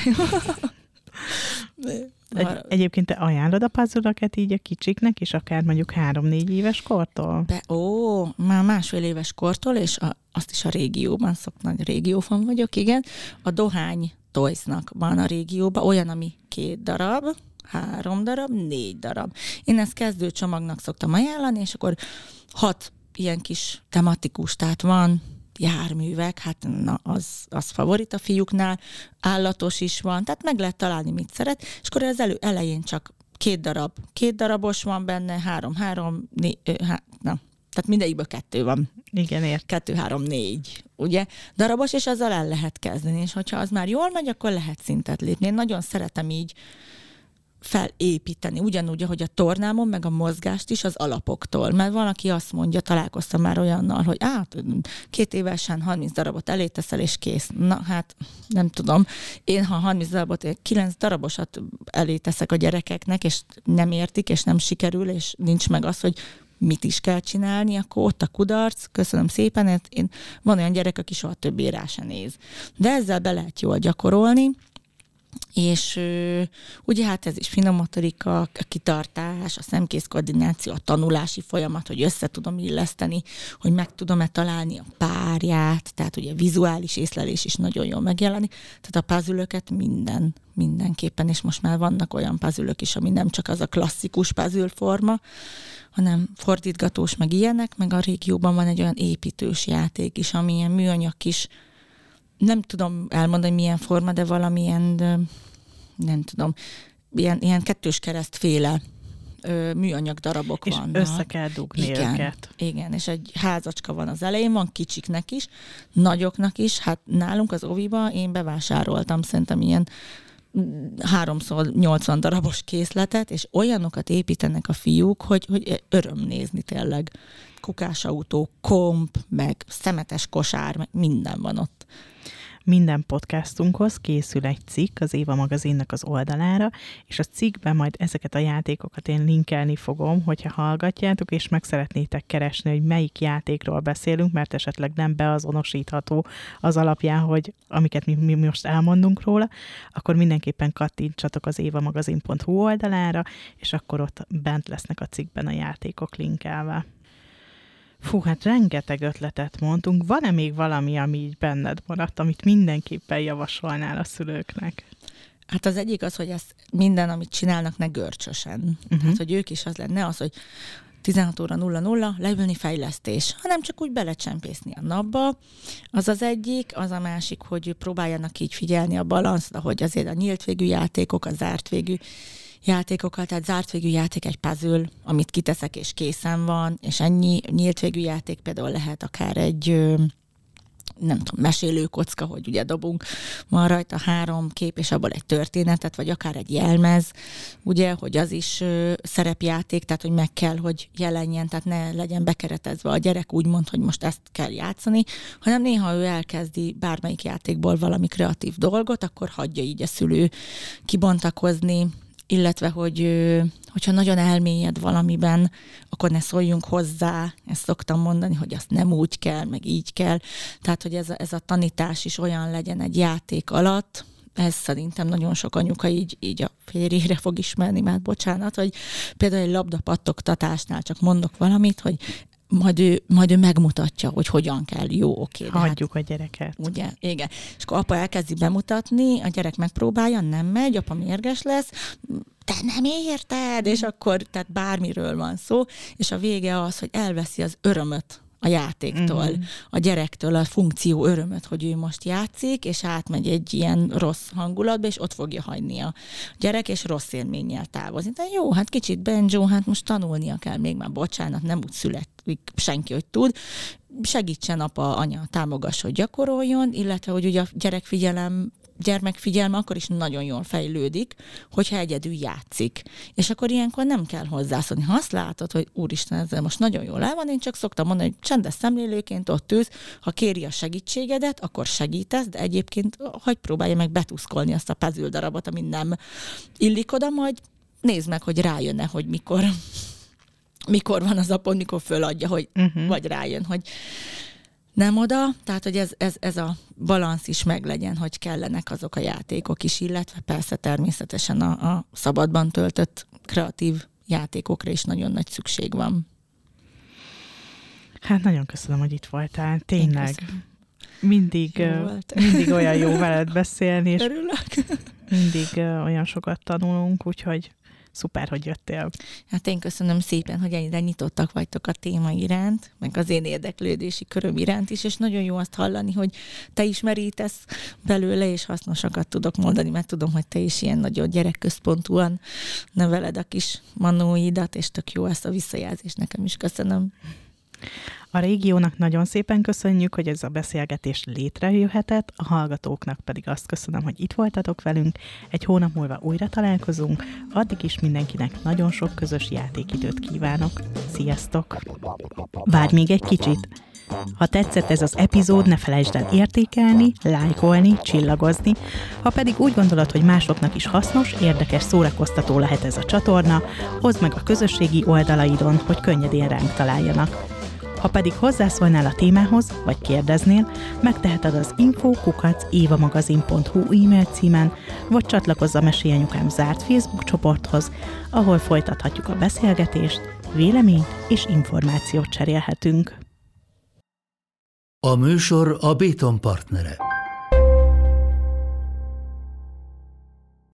Egyébként te ajánlod a puzzle-öket így a kicsiknek, és akár mondjuk 3-4 éves kortól? Már 1,5 éves kortól, és azt is a régióban nagy régiófan vagyok, igen. A Dohány Toysnak van a régióban, olyan, ami 2 darab, 3 darab, 4 darab. Én ezt kezdőcsomagnak szoktam ajánlani, és akkor 6 ilyen kis tematikus, tehát van járművek, hát na, az favorit a fiúknál, állatos is van, tehát meg lehet találni, mit szeret, és akkor az elején csak 2 darabos van benne, 3, tehát mindegyikből 2 van. Igen, ért. 2, 3, 4, ugye? Darabos, és azzal el lehet kezdeni, és hogyha az már jól megy, akkor lehet szintet lépni. Én nagyon szeretem így felépíteni, ugyanúgy, ahogy a tornámon, meg a mozgást is az alapoktól. Mert van, aki azt mondja, találkoztam már olyannal, hogy 2 évesen 30 darabot elé teszel, és kész. Na hát, nem tudom. Én, ha 30 darabot, 9 darabosat elé teszek a gyerekeknek, és nem értik, és nem sikerül, és nincs meg az, hogy mit is kell csinálni, akkor ott a kudarc, köszönöm szépen, van olyan gyerek, aki soha többé rá se néz. De ezzel be lehet jól gyakorolni, és ugye hát ez is finom motorika, a kitartás, a szemkész koordináció, a tanulási folyamat, hogy össze tudom illeszteni, hogy meg tudom-e találni a párját, tehát ugye vizuális észlelés is nagyon jól megjelenik, tehát a puzzle-öket mindenképpen, és most már vannak olyan puzzle-ök is, ami nem csak az a klasszikus puzzle forma, hanem fordítgatós, meg ilyenek, meg a régióban van egy olyan építős játék is, ami ilyen műanyag kis, nem tudom elmondani, milyen forma, de valamilyen, nem tudom, ilyen 2 keresztféle műanyag darabok és vannak. És össze kell dugni őket. Igen, és egy házacska van az elején, van kicsiknek is, nagyoknak is. Hát nálunk az oviba én bevásároltam szerintem ilyen 3x80 darabos készletet, és olyanokat építenek a fiúk, hogy öröm nézni tényleg. kukásautó, komp, meg szemetes kosár, meg minden van ott. Minden podcastunkhoz készül egy cikk az Éva magazinnak az oldalára, és a cikkben majd ezeket a játékokat én linkelni fogom, hogyha hallgatjátok, és meg szeretnétek keresni, hogy melyik játékról beszélünk, mert esetleg nem beazonosítható az alapján, hogy amiket mi most elmondunk róla, akkor mindenképpen kattintsatok az évamagazin.hu oldalára, és akkor ott bent lesznek a cikkben a játékok linkelve. Fú, hát rengeteg ötletet mondtunk. Van-e még valami, ami így benned maradt, amit mindenképpen javasolnál a szülőknek? Hát az egyik az, hogy ezt minden, amit csinálnak, ne görcsösen. Tehát, hogy ők is az lenne az, hogy 16 óra 00 leülni fejlesztés, hanem csak úgy belecsempészni a napba. Az az egyik, az a másik, hogy próbáljanak így figyelni a balanszt, ahogy azért a nyílt végű játékok, a zárt végű játékokkal, tehát zárt végű játék egy puzzle, amit kiteszek és készen van, és ennyi. Nyílt végű játék például lehet akár egy nem tudom, mesélőkocka, hogy ugye dobunk, van rajta 3 kép, és abból egy történetet, vagy akár egy jelmez, ugye, hogy az is szerepjáték, tehát hogy meg kell, hogy jelenjen, tehát ne legyen bekeretezve a gyerek úgymond, hogy most ezt kell játszani, hanem néha ő elkezdi bármelyik játékból valami kreatív dolgot, akkor hagyja így a szülő kibontakozni, illetve, hogyha nagyon elmélyed valamiben, akkor ne szóljunk hozzá, ezt szoktam mondani, hogy azt nem úgy kell, meg így kell. Tehát, hogy ez a tanítás is olyan legyen egy játék alatt, ez szerintem nagyon sok anyuka így a férjére fog ismerni, már bocsánat, hogy például egy labdapattogtatásnál csak mondok valamit, hogy majd ő megmutatja, hogy hogyan kell. Jó, oké. Hagyjuk a gyereket. Ugye, igen. És akkor apa elkezdi bemutatni, a gyerek megpróbálja, nem megy, apa mérges lesz, te nem érted, és akkor, tehát bármiről van szó, és a vége az, hogy elveszi az örömöt a játéktól, a gyerektől a funkció örömöt, hogy ő most játszik, és átmegy egy ilyen rossz hangulatba, és ott fogja hagyni a gyerek, és rossz élménnyel távozni. De jó, hát kicsit Benjo, hát most tanulnia kell még, már bocsánat, nem úgy születik senki, hogy tud. Segítsen apa, anya, támogass, hogy gyakoroljon, illetve, hogy ugye a gyermekfigyelme akkor is nagyon jól fejlődik, hogyha egyedül játszik. És akkor ilyenkor nem kell hozzászólni. Ha azt látod, hogy úristen, ezzel most nagyon jól el van, én csak szoktam mondani, hogy csendes szemlélőként ott ülsz, ha kéri a segítségedet, akkor segítesz, de egyébként hagyj próbálja meg betuszkolni azt a puzzle darabot, ami nem illik oda, majd nézd meg, hogy rájönne, hogy mikor van az a pont, mikor föladja, hogy vagy rájön, hogy nem oda, tehát, hogy ez a balansz is meglegyen, hogy kellenek azok a játékok is, illetve persze természetesen a szabadban töltött kreatív játékokra is nagyon nagy szükség van. Hát nagyon köszönöm, hogy itt voltál. Tényleg. Mindig olyan jó veled beszélni, és mindig olyan sokat tanulunk, úgyhogy szuper, hogy jöttél. Hát én köszönöm szépen, hogy ennyire nyitottak vagytok a téma iránt, meg az én érdeklődési köröm iránt is, és nagyon jó azt hallani, hogy te is merítesz belőle, és hasznosakat tudok mondani, mert tudom, hogy te is ilyen nagyon gyerekközpontúan neveled a kis manóidat, és tök jó ezt a visszajelzést, nekem is köszönöm. A régiónak nagyon szépen köszönjük, hogy ez a beszélgetés létrejöhetett, a hallgatóknak pedig azt köszönöm, hogy itt voltatok velünk. Egy hónap múlva újra találkozunk, addig is mindenkinek nagyon sok közös játékidőt kívánok. Sziasztok! Várj még egy kicsit! Ha tetszett ez az epizód, ne felejtsd el értékelni, lájkolni, csillagozni. Ha pedig úgy gondolod, hogy másoknak is hasznos, érdekes, szórakoztató lehet ez a csatorna, hozd meg a közösségi oldalaidon, hogy könnyedén ránk találjanak. Ha pedig hozzászólnál a témához, vagy kérdeznél, megteheted az info@évamagazin.hu e-mail címen, vagy csatlakozz a Mesélyanyukám zárt Facebook csoporthoz, ahol folytathatjuk a beszélgetést, véleményt és információt cserélhetünk. A műsor a Béton partnere.